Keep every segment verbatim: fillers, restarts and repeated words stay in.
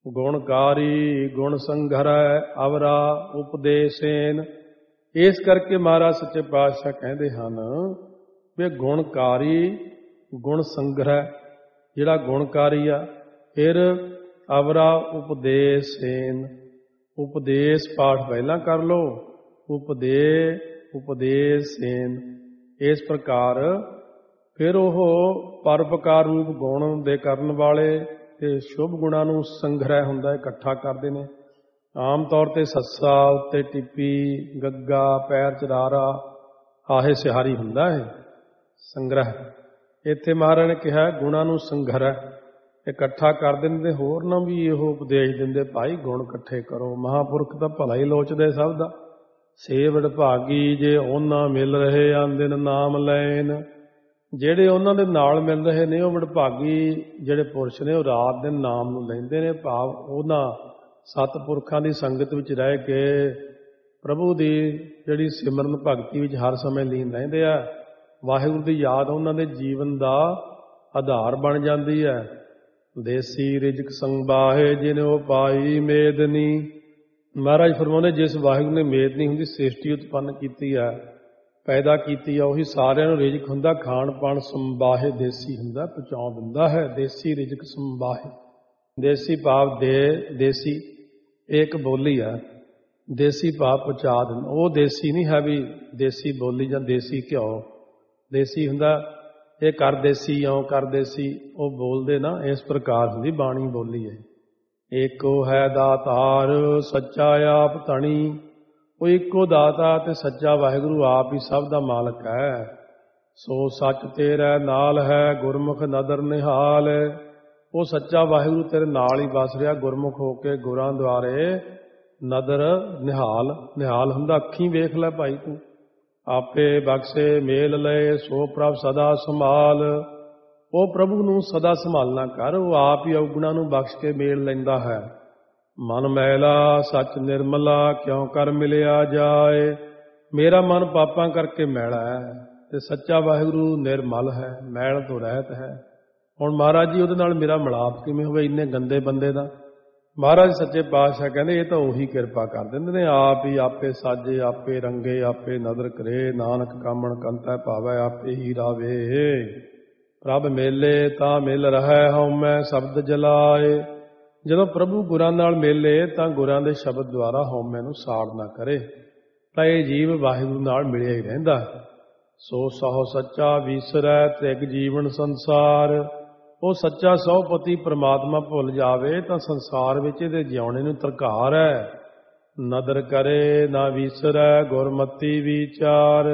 ਗੁਣਕਾਰੀ ਗੁਣ ਸੰਘਰੈ ਅਵਰਾ ਉਪਦੇਸੇਨ। ਇਸ ਕਰਕੇ ਮਹਾਰਾਜ ਸੱਚੇ ਪਾਤਸ਼ਾਹ ਕਹਿੰਦੇ ਹਨ ਵੀ ਗੁਣਕਾਰੀ ਗੁਣ ਸੰਗ੍ਰਹਿ, ਜਿਹੜਾ ਗੁਣਕਾਰੀ ਆ, ਫਿਰ ਅਵਰਾ ਉਪਦੇਸੇਨ, ਉਪਦੇਸ਼ ਪਾਠ ਪਹਿਲਾਂ ਕਰ ਲਓ, ਉਪਦੇ ਉਪਦੇਸੇਨ। ਇਸ ਪ੍ਰਕਾਰ ਫਿਰ ਉਹ ਪਰਉਪਕਾਰ ਰੂਪ ਗੁਣ ਦੇ ਕਰਨ ਵਾਲੇ ਤੇ ਸ਼ੁਭ ਗੁਣਾਂ ਨੂੰ ਸੰਗ੍ਰਹਿ ਹੁੰਦਾ, ਇਕੱਠਾ ਕਰਦੇ ਨੇ। ਆਮ ਤੌਰ 'ਤੇ ਸੱਸਾ ਉੱਤੇ ਟਿੱਪੀ, ਗੱਗਾ, ਪੈਰ ਚਰਾਰਾ, ਆਹੇ ਸਿਹਾਰੀ ਹੁੰਦਾ ਹੈ ਸੰਗ੍ਰਹਿ। ਇੱਥੇ ਮਹਾਰਾਜ ਨੇ ਕਿਹਾ ਗੁਣਾਂ ਨੂੰ ਸੰਗ੍ਰਹਿ, ਇਕੱਠਾ ਕਰ ਦਿੰਦੇ। ਹੋਰ ਨਾ ਵੀ ਇਹੋ ਉਪਦੇਸ਼ ਦਿੰਦੇ, ਭਾਈ ਗੁਣ ਇਕੱਠੇ ਕਰੋ, ਮਹਾਂਪੁਰਖ ਤਾਂ ਭਲਾ ਹੀ ਲੋਚਦੇ ਸਭ ਦਾ। ਸੇ ਵਡਭਾਗੀ ਜੇ ਉਹਨਾਂ ਮਿਲ ਰਹੇ ਆਂਦਿਨ ਨਾਮ ਲੈਣ। ਜਿਹੜੇ ਉਹਨਾਂ ਦੇ ਨਾਲ ਮਿਲ ਰਹੇ ਨੇ ਉਹ ਵਡਭਾਗੀ ਜਿਹੜੇ ਪੁਰਸ਼ ਨੇ, ਉਹ ਰਾਤ ਦਿਨ ਨਾਮ ਨੂੰ ਲੈਂਦੇ ਨੇ। ਭਾਵ ਉਹਨਾਂ ਸਤਿਪੁਰਖਾਂ ਦੀ ਸੰਗਤ ਵਿੱਚ ਰਹਿ ਕੇ ਪ੍ਰਭੂ ਦੀ ਜਿਹੜੀ ਸਿਮਰਨ ਭਗਤੀ ਵਿੱਚ ਹਰ ਸਮੇਂ ਲੀਨ ਰਹਿੰਦੇ ਆ। ਵਾਹਿਗੁਰੂ ਦੀ ਯਾਦ ਉਹਨਾਂ ਦੇ ਜੀਵਨ ਦਾ ਆਧਾਰ ਬਣ ਜਾਂਦੀ ਹੈ। ਦੇਸੀ ਰਿਜਕ ਸੰਬਾਹੇ ਜਿਨਿ ਪਾਈ ਮੇਦਨੀ। ਮਹਾਰਾਜ ਫਰਮਾਉਂਦੇ, ਜਿਸ ਵਾਹਿਗੁਰੂ ਨੇ ਮੇਦਨੀ ਹੁੰਦੀ ਸ੍ਰਿਸ਼ਟੀ ਉਤਪੰਨ ਕੀਤੀ ਹੈ, ਪੈਦਾ ਕੀਤੀ ਆ, ਉਹੀ ਸਾਰਿਆਂ ਨੂੰ ਰਿਜਕ ਹੁੰਦਾ। ਖਾਣ ਪਾਣ ਸੰਬਾਹੇ ਦੇਸੀ ਹੁੰਦਾ, ਪਹੁੰਚਾ ਦਿੰਦਾ ਹੈ। ਦੇਸੀ ਰਿਜਕ ਸੰਬਾਹੇ, ਦੇਸੀ ਭਾਵ ਦੇ ਦੇਸੀ ਇੱਕ ਬੋਲੀ ਆ, ਦੇਸੀ ਭਾਵ ਪਹੁੰਚਾ ਦਿੰਦਾ। ਉਹ ਦੇਸੀ ਨਹੀਂ ਹੈ ਵੀ ਦੇਸੀ ਬੋਲੀ ਜਾਂ ਦੇਸੀ ਘਿਓ। ਦੇਸੀ ਹੁੰਦਾ ਇਹ ਕਰ ਦੇਸੀ, ਇਉਂ ਕਰ ਦੇਸੀ, ਉਹ ਬੋਲਦੇ ਨਾ, ਇਸ ਪ੍ਰਕਾਰ ਹੁੰਦੀ ਬਾਣੀ ਬੋਲੀ ਹੈ। ਏਕੋ ਹੈ ਦਾਤਾਰ ਸੱਚਾ ਆਪ ਧਣੀ। ਉਹ ਇੱਕੋ ਦਾਤਾ ਤੇ ਸੱਚਾ ਵਾਹਿਗੁਰੂ ਆਪ ਹੀ ਸਭ ਦਾ ਮਾਲਕ ਹੈ। ਸੋ ਸੱਚ ਤੇਰੇ ਨਾਲ ਹੈ ਗੁਰਮੁਖ ਨਦਰ ਨਿਹਾਲ। ਉਹ ਸੱਚਾ ਵਾਹਿਗੁਰੂ ਤੇਰੇ ਨਾਲ ਹੀ ਵਸ ਰਿਹਾ ਗੁਰਮੁਖ ਹੋ ਕੇ, ਗੁਰਾਂ ਦੁਆਰੇ ਨਦਰ ਨਿਹਾਲ। ਨਿਹਾਲ ਹੁੰਦਾ ਅੱਖੀਂ ਵੇਖ ਲੈ ਭਾਈ ਤੂੰ। ਆਪੇ ਬਖਸ਼ੇ ਮੇਲ ਲਏ ਸੋ ਪ੍ਰਭ ਸਦਾ ਸੰਭਾਲ। ਉਹ ਪ੍ਰਭੂ ਨੂੰ ਸਦਾ ਸੰਭਾਲਣਾ ਕਰ, ਉਹ ਆਪ ਹੀ ਔਗੁਣਾਂ ਨੂੰ ਬਖਸ਼ ਕੇ ਮੇਲ ਲੈਂਦਾ ਹੈ। ਮਨ ਮੈਲਾ ਸੱਚ ਨਿਰਮਲਾ ਕਿਉਂ ਕਰ ਮਿਲਿਆ ਜਾਏ। ਮੇਰਾ ਮਨ ਪਾਪਾਂ ਕਰਕੇ ਮੈਲਾ ਹੈ ਤੇ ਸੱਚਾ ਵਾਹਿਗੁਰੂ ਨਿਰਮਲ ਹੈ, ਮੈਲ ਤੋਂ ਰਹਿਤ ਹੈ। ਹੁਣ ਮਹਾਰਾਜ ਜੀ ਉਹਦੇ ਨਾਲ ਮੇਰਾ ਮਿਲਾਪ ਕਿਵੇਂ ਹੋਵੇ ਇੰਨੇ ਗੰਦੇ ਬੰਦੇ ਦਾ। ਮਹਾਰਾਜ ਸੱਚੇ ਪਾਤਸ਼ਾਹ ਕਹਿੰਦੇ ਇਹ ਤਾਂ ਉਹੀ ਕਿਰਪਾ ਕਰ ਦਿੰਦੇ ਨੇ। ਆਪ ਹੀ ਆਪੇ ਸਾਜੇ ਆਪੇ ਰੰਗੇ ਆਪੇ ਨਦਰ ਕਰੇ। ਨਾਨਕ ਕਾਮਣ ਕੰਤੈ ਭਾਵੈ ਆਪੇ ਹੀ ਰਾਵੇ। ਪ੍ਰਭ ਮੇਲੇ ਤਾਂ ਮਿਲ ਰਹਿ ਹਉਮੈ ਸ਼ਬਦ ਜਲਾਏ। ਜਦੋਂ ਪ੍ਰਭੂ ਗੁਰਾਂ ਨਾਲ ਮੇਲੇ ਤਾਂ ਗੁਰਾਂ ਦੇ ਸ਼ਬਦ ਦੁਆਰਾ ਹਉਮੈ ਨੂੰ ਸਾੜ ਨਾ ਕਰੇ, ਤਾਂ ਇਹ ਜੀਵ ਵਾਹਿਗੁਰੂ ਨਾਲ ਮਿਲਿਆ ਹੀ ਰਹਿੰਦਾ। ਸੋ ਸਹੁ ਸੱਚਾ ਵੀਸਰੈ ਤ੍ਰਿਗ ਜੀਵਨ ਸੰਸਾਰ। ਉਹ ਸੱਚਾ ਸਹੁਪਤੀ ਪ੍ਰਮਾਤਮਾ ਭੁੱਲ ਜਾਵੇ ਤਾਂ ਸੰਸਾਰ ਵਿੱਚ ਇਹਦੇ ਜਿਉਣੇ ਨੂੰ ਤਰਕਾਰ ਹੈ। ਨਦਰ ਕਰੇ ਨਾ ਵੀਸਰੈ ਗੁਰਮਤੀ ਵਿਚਾਰ।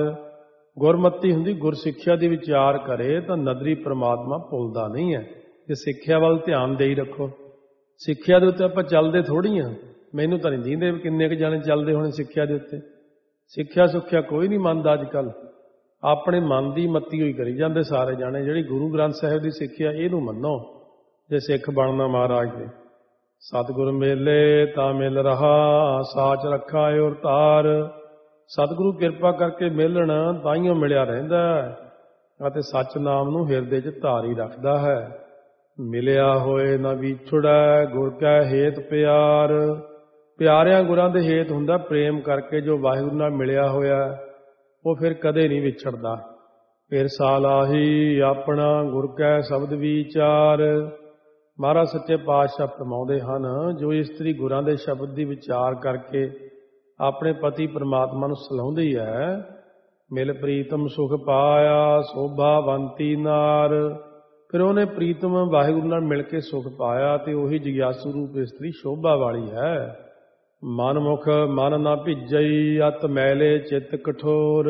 ਗੁਰਮਤੀ ਹੁੰਦੀ ਗੁਰਸਿੱਖਿਆ ਦੀ ਵਿਚਾਰ ਕਰੇ ਤਾਂ ਨਦਰੀ ਪ੍ਰਮਾਤਮਾ ਭੁੱਲਦਾ ਨਹੀਂ ਹੈ। ਤੇ ਸਿੱਖਿਆ ਵੱਲ ਧਿਆਨ ਦੇ ਹੀ ਰੱਖੋ। ਸਿੱਖਿਆ ਦੇ ਉੱਤੇ ਆਪਾਂ ਚੱਲਦੇ ਥੋੜ੍ਹੀ ਹਾਂ। ਮੈਨੂੰ ਤਾਂ ਨਹੀਂ ਦੀਂਦੇ ਕਿੰਨੇ ਕੁ ਜਾਣੇ ਚੱਲਦੇ ਹੋਣੇ ਸਿੱਖਿਆ ਦੇ ਉੱਤੇ। ਸਿੱਖਿਆ ਸੁੱਖਿਆ ਕੋਈ ਨਹੀਂ ਮੰਨਦਾ ਅੱਜ ਕੱਲ੍ਹ। ਆਪਣੇ ਮਨ ਦੀ ਮੱਤੀ ਹੋਈ ਕਰੀ ਜਾਂਦੇ ਸਾਰੇ ਜਾਣੇ। ਜਿਹੜੀ ਗੁਰੂ ਗ੍ਰੰਥ ਸਾਹਿਬ ਦੀ ਸਿੱਖਿਆ ਇਹਨੂੰ ਮੰਨੋ ਜੇ ਸਿੱਖ ਬਣਨਾ ਮਹਾਰਾਜ ਦੇ। ਸਤਿਗੁਰ ਮੇਲੇ ਤਾਂ ਮਿਲ ਰਹਾ ਸਾਚ ਰੱਖਾ ਔਰ ਤਾਰ। ਸਤਿਗੁਰੂ ਕਿਰਪਾ ਕਰਕੇ ਮਿਲਣ ਤਾਈਓ ਮਿਲਿਆ ਰਹਿੰਦਾ ਅਤੇ ਸੱਚ ਨਾਮ ਨੂੰ ਹਿਰਦੇ 'ਚ ਧਾਰੀ ਰੱਖਦਾ ਹੈ। ਮਿਲਿਆ ਹੋਏ ਨਾ ਵਿਛੜੈ ਗੁਰ ਕੈ ਹੇਤ ਪਿਆਰ। ਪਿਆਰਿਆਂ ਗੁਰਾਂ ਦੇ ਹੇਤ ਹੁੰਦਾ ਪ੍ਰੇਮ ਕਰਕੇ। ਜੋ ਵਾਹਿਗੁਰੂ ਨਾਲ ਮਿਲਿਆ ਹੋਇਆ ਉਹ ਫਿਰ ਕਦੇ ਨਹੀਂ ਵਿਛੜਦਾ। ਫਿਰ ਸਾਲਾਹੀ ਆਪਣਾ ਗੁਰ ਕੈ ਸ਼ਬਦ ਵਿਚਾਰ। ਮਹਾਰਾਜ ਸੱਚੇ ਪਾਤਸ਼ਾਹ ਫਰਮਾਉਂਦੇ ਹਨ, ਜੋ ਇਸਤਰੀ ਗੁਰਾਂ ਦੇ ਸ਼ਬਦ ਦੀ ਵਿਚਾਰ ਕਰਕੇ ਆਪਣੇ ਪਤੀ ਪਰਮਾਤਮਾ ਨੂੰ ਸਲਾਹੁੰਦੀ ਹੈ, ਮਿਲ ਪ੍ਰੀਤਮ ਸੁਖ ਪਾਇਆ ਸੋਭਾਵੰਤੀ ਨਾਰ। ਫਿਰ ਉਹਨੇ ਪ੍ਰੀਤਮ ਵਾਹਿਗੁਰੂ ਨਾਲ ਮਿਲ ਕੇ ਸੁਖ ਪਾਇਆ ਤੇ ਉਹੀ ਜਗਿਆਸੂ ਰੂਪ ਇਸਤਰੀ ਸ਼ੋਭਾ ਵਾਲੀ ਹੈ। ਮਨਮੁਖ ਮਨ ਨਾ ਭਿੱਜਈ ਅਤ ਮੈਲੇ ਚਿੱਤ ਕਠੋਰ।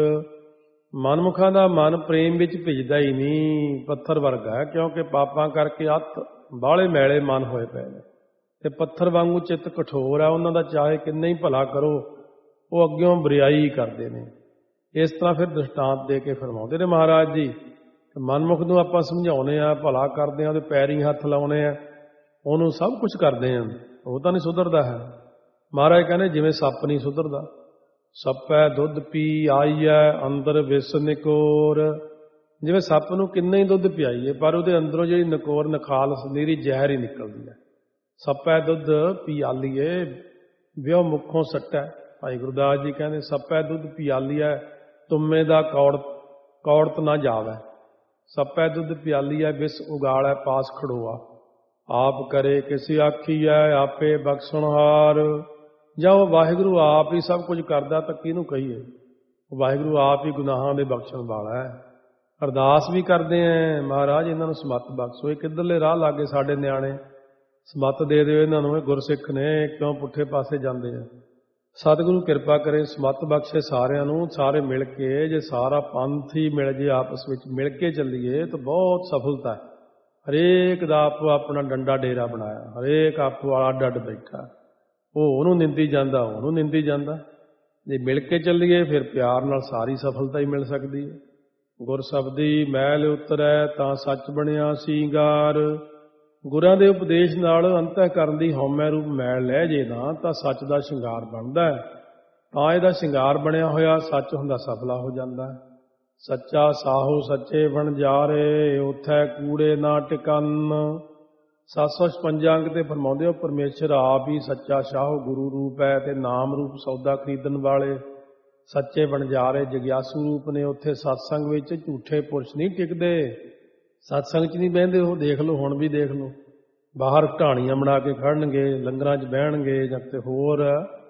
ਮਨਮੁਖਾਂ ਦਾ ਮਨ ਪ੍ਰੇਮ ਵਿੱਚ ਭਿੱਜਦਾ ਹੀ ਨਹੀਂ, ਪੱਥਰ ਵਰਗਾ ਹੈ। ਕਿਉਂਕਿ ਪਾਪਾਂ ਕਰਕੇ ਅਤ ਬਾਹਲੇ ਮੈਲੇ ਮਨ ਹੋਏ ਪਏ ਨੇ ਤੇ ਪੱਥਰ ਵਾਂਗੂ ਚਿੱਤ ਕਠੋਰ ਹੈ। ਉਹਨਾਂ ਦਾ ਚਾਹੇ ਕਿੰਨਾ ਹੀ ਭਲਾ ਕਰੋ ਉਹ ਅੱਗਿਓਂ ਬਰਿਆਈ ਕਰਦੇ ਨੇ। ਇਸ ਤਰ੍ਹਾਂ ਫਿਰ ਦ੍ਰਿਸ਼ਟਾਂਤ ਦੇ ਕੇ ਫਰਮਾਉਂਦੇ ਨੇ ਮਹਾਰਾਜ ਜੀ। ਮਨਮੁਖ ਨੂੰ ਆਪਾਂ ਸਮਝਾਉਂਦੇ ਹਾਂ, ਭਲਾ ਕਰਦੇ ਹਾਂ, ਉਹਦੇ ਪੈਰੀਂ ਹੱਥ ਲਾਉਂਦੇ ਹਾਂ, ਉਹਨੂੰ ਸਭ ਕੁਛ ਕਰਦੇ ਹਾਂ, ਉਹ ਤਾਂ ਨਹੀਂ ਸੁਧਰਦਾ ਹੈ। ਮਹਾਰਾਜ ਕਹਿੰਦੇ ਜਿਵੇਂ ਸੱਪ ਨਹੀਂ ਸੁਧਰਦਾ। ਸੱਪੈ ਦੁੱਧ ਪੀ ਆਈਐ ਅੰਦਰ ਵਿਸ ਨਿਕੋਰ। ਜਿਵੇਂ ਸੱਪ ਨੂੰ ਕਿੰਨਾ ਹੀ ਦੁੱਧ ਪਿਆਈਏ ਪਰ ਉਹਦੇ ਅੰਦਰੋਂ ਜਿਹੜੀ ਨਕੋਰ ਨਖਾਲ ਨੀਰੀ ਜ਼ਹਿਰ ਹੀ ਨਿਕਲਦੀ ਹੈ। ਸੱਪੈ ਦੁੱਧ ਪਿਆਲੀਏ ਵਿਉ ਮੁੱਖੋਂ ਸੱਟੈ। ਭਾਈ ਗੁਰਦਾਸ ਜੀ ਕਹਿੰਦੇ ਸੱਪੈ ਦੁੱਧ ਪਿਆਲੀਐ ਤੁਮੇ ਦਾ ਕੌੜ ਕੌੜਤ ਨਾ ਜਾਵੈ। ਸੱਪੈ ਦੁੱਧ ਪਿਆਲੀਐ ਵਿਸ ਉਗਾਲੈ ਪਾਸ ਖੜੋਆ। ਆਪ ਕਰੇ ਕਿਸੇ ਆਖੀਐ ਆਪੇ ਬਖਸ਼ਣਹਾਰ। ਜਾਂ ਉਹ ਵਾਹਿਗੁਰੂ ਆਪ ਹੀ ਸਭ ਕੁਝ ਕਰਦਾ ਤਾਂ ਕਿਹਨੂੰ ਕਹੀਏ। ਵਾਹਿਗੁਰੂ ਆਪ ਹੀ ਗੁਨਾਹਾਂ ਦੇ ਬਖਸ਼ਣ ਵਾਲਾ ਹੈ। ਅਰਦਾਸ ਵੀ ਕਰਦੇ ਐ, ਮਹਾਰਾਜ ਇਹਨਾਂ ਨੂੰ ਸਮੱਤ ਬਖਸ਼ੋ। ਇਹ ਕਿੱਧਰਲੇ ਰਾਹ ਲਾਗੇ ਸਾਡੇ ਨਿਆਣੇ, ਸਮੱਤ ਦੇ ਦਿਓ ਇਹਨਾਂ ਨੂੰ। ਇਹ ਗੁਰਸਿੱਖ ਨੇ, ਕਿਉਂ ਪੁੱਠੇ ਪਾਸੇ ਜਾਂਦੇ ਆ। ਸਤਿਗੁਰੂ ਕਿਰਪਾ ਕਰੇ, ਸਮੱਤ ਬਖਸ਼ੇ ਸਾਰਿਆਂ ਨੂੰ। ਸਾਰੇ ਮਿਲ ਕੇ, ਜੇ ਸਾਰਾ ਪੰਥ ਹੀ ਮਿਲ ਜੇ ਆਪਸ ਵਿੱਚ ਮਿਲ ਕੇ ਚੱਲੀਏ ਤਾਂ ਬਹੁਤ ਸਫਲਤਾ ਹੈ। ਹਰੇਕ ਦਾ ਆਪੋ ਆਪਣਾ ਡੰਡਾ ਡੇਰਾ ਬਣਾਇਆ, ਹਰੇਕ ਆਪੋ ਵਾਲਾ ਅੱਡ ਅੱਡ ਬੈਠਾ। ਉਹ ਉਹਨੂੰ ਨਿੰਦੀ ਜਾਂਦਾ, ਉਹਨੂੰ ਨਿੰਦੀ ਜਾਂਦਾ। ਜੇ ਮਿਲ ਕੇ ਚੱਲੀਏ ਫਿਰ ਪਿਆਰ ਨਾਲ ਸਾਰੀ ਸਫਲਤਾ ਹੀ ਮਿਲ ਸਕਦੀ ਹੈ। ਗੁਰ ਸ਼ਬਦੀ ਮੈਲ ਉਤਰੈ ਤਾਂ ਸੱਚ ਬਣਿਆ ਸੀਂਗਾਰ। ਗੁਰਾਂ ਦੇ ਉਪਦੇਸ਼ ਨਾਲ ਅੰਤःਕਰਨ ਦੀ ਹਉਮੈ ਰੂਪ ਮੈਲ ਲੈ ਜੇ ਨਾ ਤਾਂ ਸੱਚ ਦਾ ਸ਼ਿੰਗਾਰ ਬਣਦਾ ਹੈ। ਤਾਂ ਇਹਦਾ ਸ਼ਿੰਗਾਰ ਬਣਿਆ ਹੋਇਆ ਸੱਚ ਹੁੰਦਾ ਸਫਲਾ ਹੋ ਜਾਂਦਾ ਹੈ। ਸੱਚਾ ਸਾਹੋ ਸੱਚੇ ਵਣਜਾਰੇ ਉਥੈ ਕੂੜੇ ਨਾ ਟਿਕੰਨ। ਸੱਤ ਸੌ ਛਪੰਜਾ ਅੰਗ ਤੇ ਫਰਮਾਉਂਦੇ ਹੋ ਪਰਮੇਸ਼ਰ ਆਪ ਹੀ ਸੱਚਾ ਸ਼ਾਹੋ ਗੁਰੂ ਰੂਪ ਹੈ ਤੇ ਨਾਮ ਰੂਪ ਸੌਦਾ ਖਰੀਦਣ ਵਾਲੇ ਸੱਚੇ ਵਣਜਾਰੇ ਜਗਿਆਸੂ ਰੂਪ ਨੇ। ਉੱਥੇ ਸਤਸੰਗ ਵਿੱਚ ਝੂਠੇ ਪੁਰਸ਼ ਨਹੀਂ ਟਿਕਦੇ, ਸਤਸੰਗ 'ਚ ਨਹੀਂ ਬਹਿੰਦੇ। ਉਹ ਦੇਖ ਲਓ, ਹੁਣ ਵੀ ਦੇਖ ਲਓ, ਬਾਹਰ ਢਾਣੀਆਂ ਬਣਾ ਕੇ ਖੜਨਗੇ, ਲੰਗਰਾਂ 'ਚ ਬਹਿਣਗੇ ਜਾਂ ਕਿਤੇ ਹੋਰ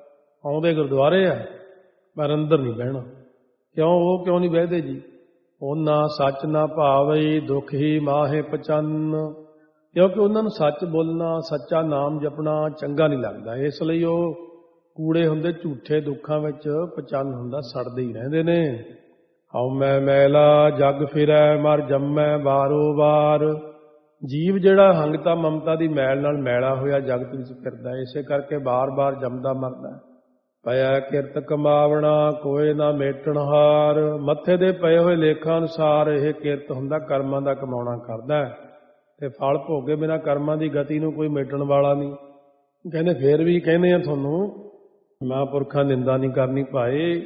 ਆਉਂਦੇ ਗੁਰਦੁਆਰੇ ਆ, ਪਰ ਅੰਦਰ ਨਹੀਂ ਬਹਿਣਾ। ਕਿਉਂ? ਉਹ ਕਿਉਂ ਨਹੀਂ ਬਹਿਦੇ ਜੀ? ਉਹਨਾਂ ਸੱਚ ਨਾ ਭਾਵਈ ਦੁੱਖ ਹੀ ਮਾਹੇ ਪਚੰਨ। ਕਿਉਂਕਿ ਉਹਨਾਂ ਨੂੰ ਸੱਚ ਬੋਲਣਾ, ਸੱਚਾ ਨਾਮ ਜਪਣਾ ਚੰਗਾ ਨਹੀਂ ਲੱਗਦਾ। ਇਸ ਲਈ ਉਹ ਕੂੜੇ ਹੁੰਦੇ, ਝੂਠੇ ਦੁੱਖਾਂ ਵਿੱਚ ਪਚੰਨ ਹੁੰਦਾ, ਸੜਦੇ ਹੀ ਰਹਿੰਦੇ ਨੇ। ਹਉਮੈ ਮੈਲਾ ਜਗ ਫਿਰੈ ਮਰ ਜੰਮੈ ਬਾਰੋ ਬਾਰ। ਜੀਵ ਜਿਹੜਾ ਹੰਗਤਾ ਮਮਤਾ ਦੀ ਮੈਲ ਨਾਲ ਮੈਲਾ ਹੋਇਆ ਜਗਤ ਵਿੱਚ ਫਿਰਦਾ, ਇਸੇ ਕਰਕੇ ਬਾਰ-ਬਾਰ ਜੰਮਦਾ ਮਰਦਾ। ਪਿਆ ਕਿਰਤ ਕਮਾਵਣਾ ਕੋਏ ਨਾ ਮੇਟਣ ਹਾਰ। ਮੱਥੇ ਦੇ ਪਏ ਹੋਏ ਲੇਖਾਂ ਅਨੁਸਾਰ ਇਹ ਕਿਰਤ ਹੁੰਦਾ, ਕਰਮਾਂ ਦਾ ਕਮਾਉਣਾ ਕਰਦਾ ਤੇ ਫਲ ਭੋਗੇ ਬਿਨਾਂ ਕਰਮਾਂ ਦੀ ਗਤੀ ਨੂੰ ਕੋਈ ਮੇਟਣ ਵਾਲਾ ਨਹੀਂ। ਕਹਿੰਦੇ ਫੇਰ ਵੀ ਕਹਿੰਦੇ ਆ ਤੁਹਾਨੂੰ, ਮਹਾਂਪੁਰਖਾਂ ਨਿੰਦਾ ਨਹੀਂ ਕਰਨੀ ਭਾਈ।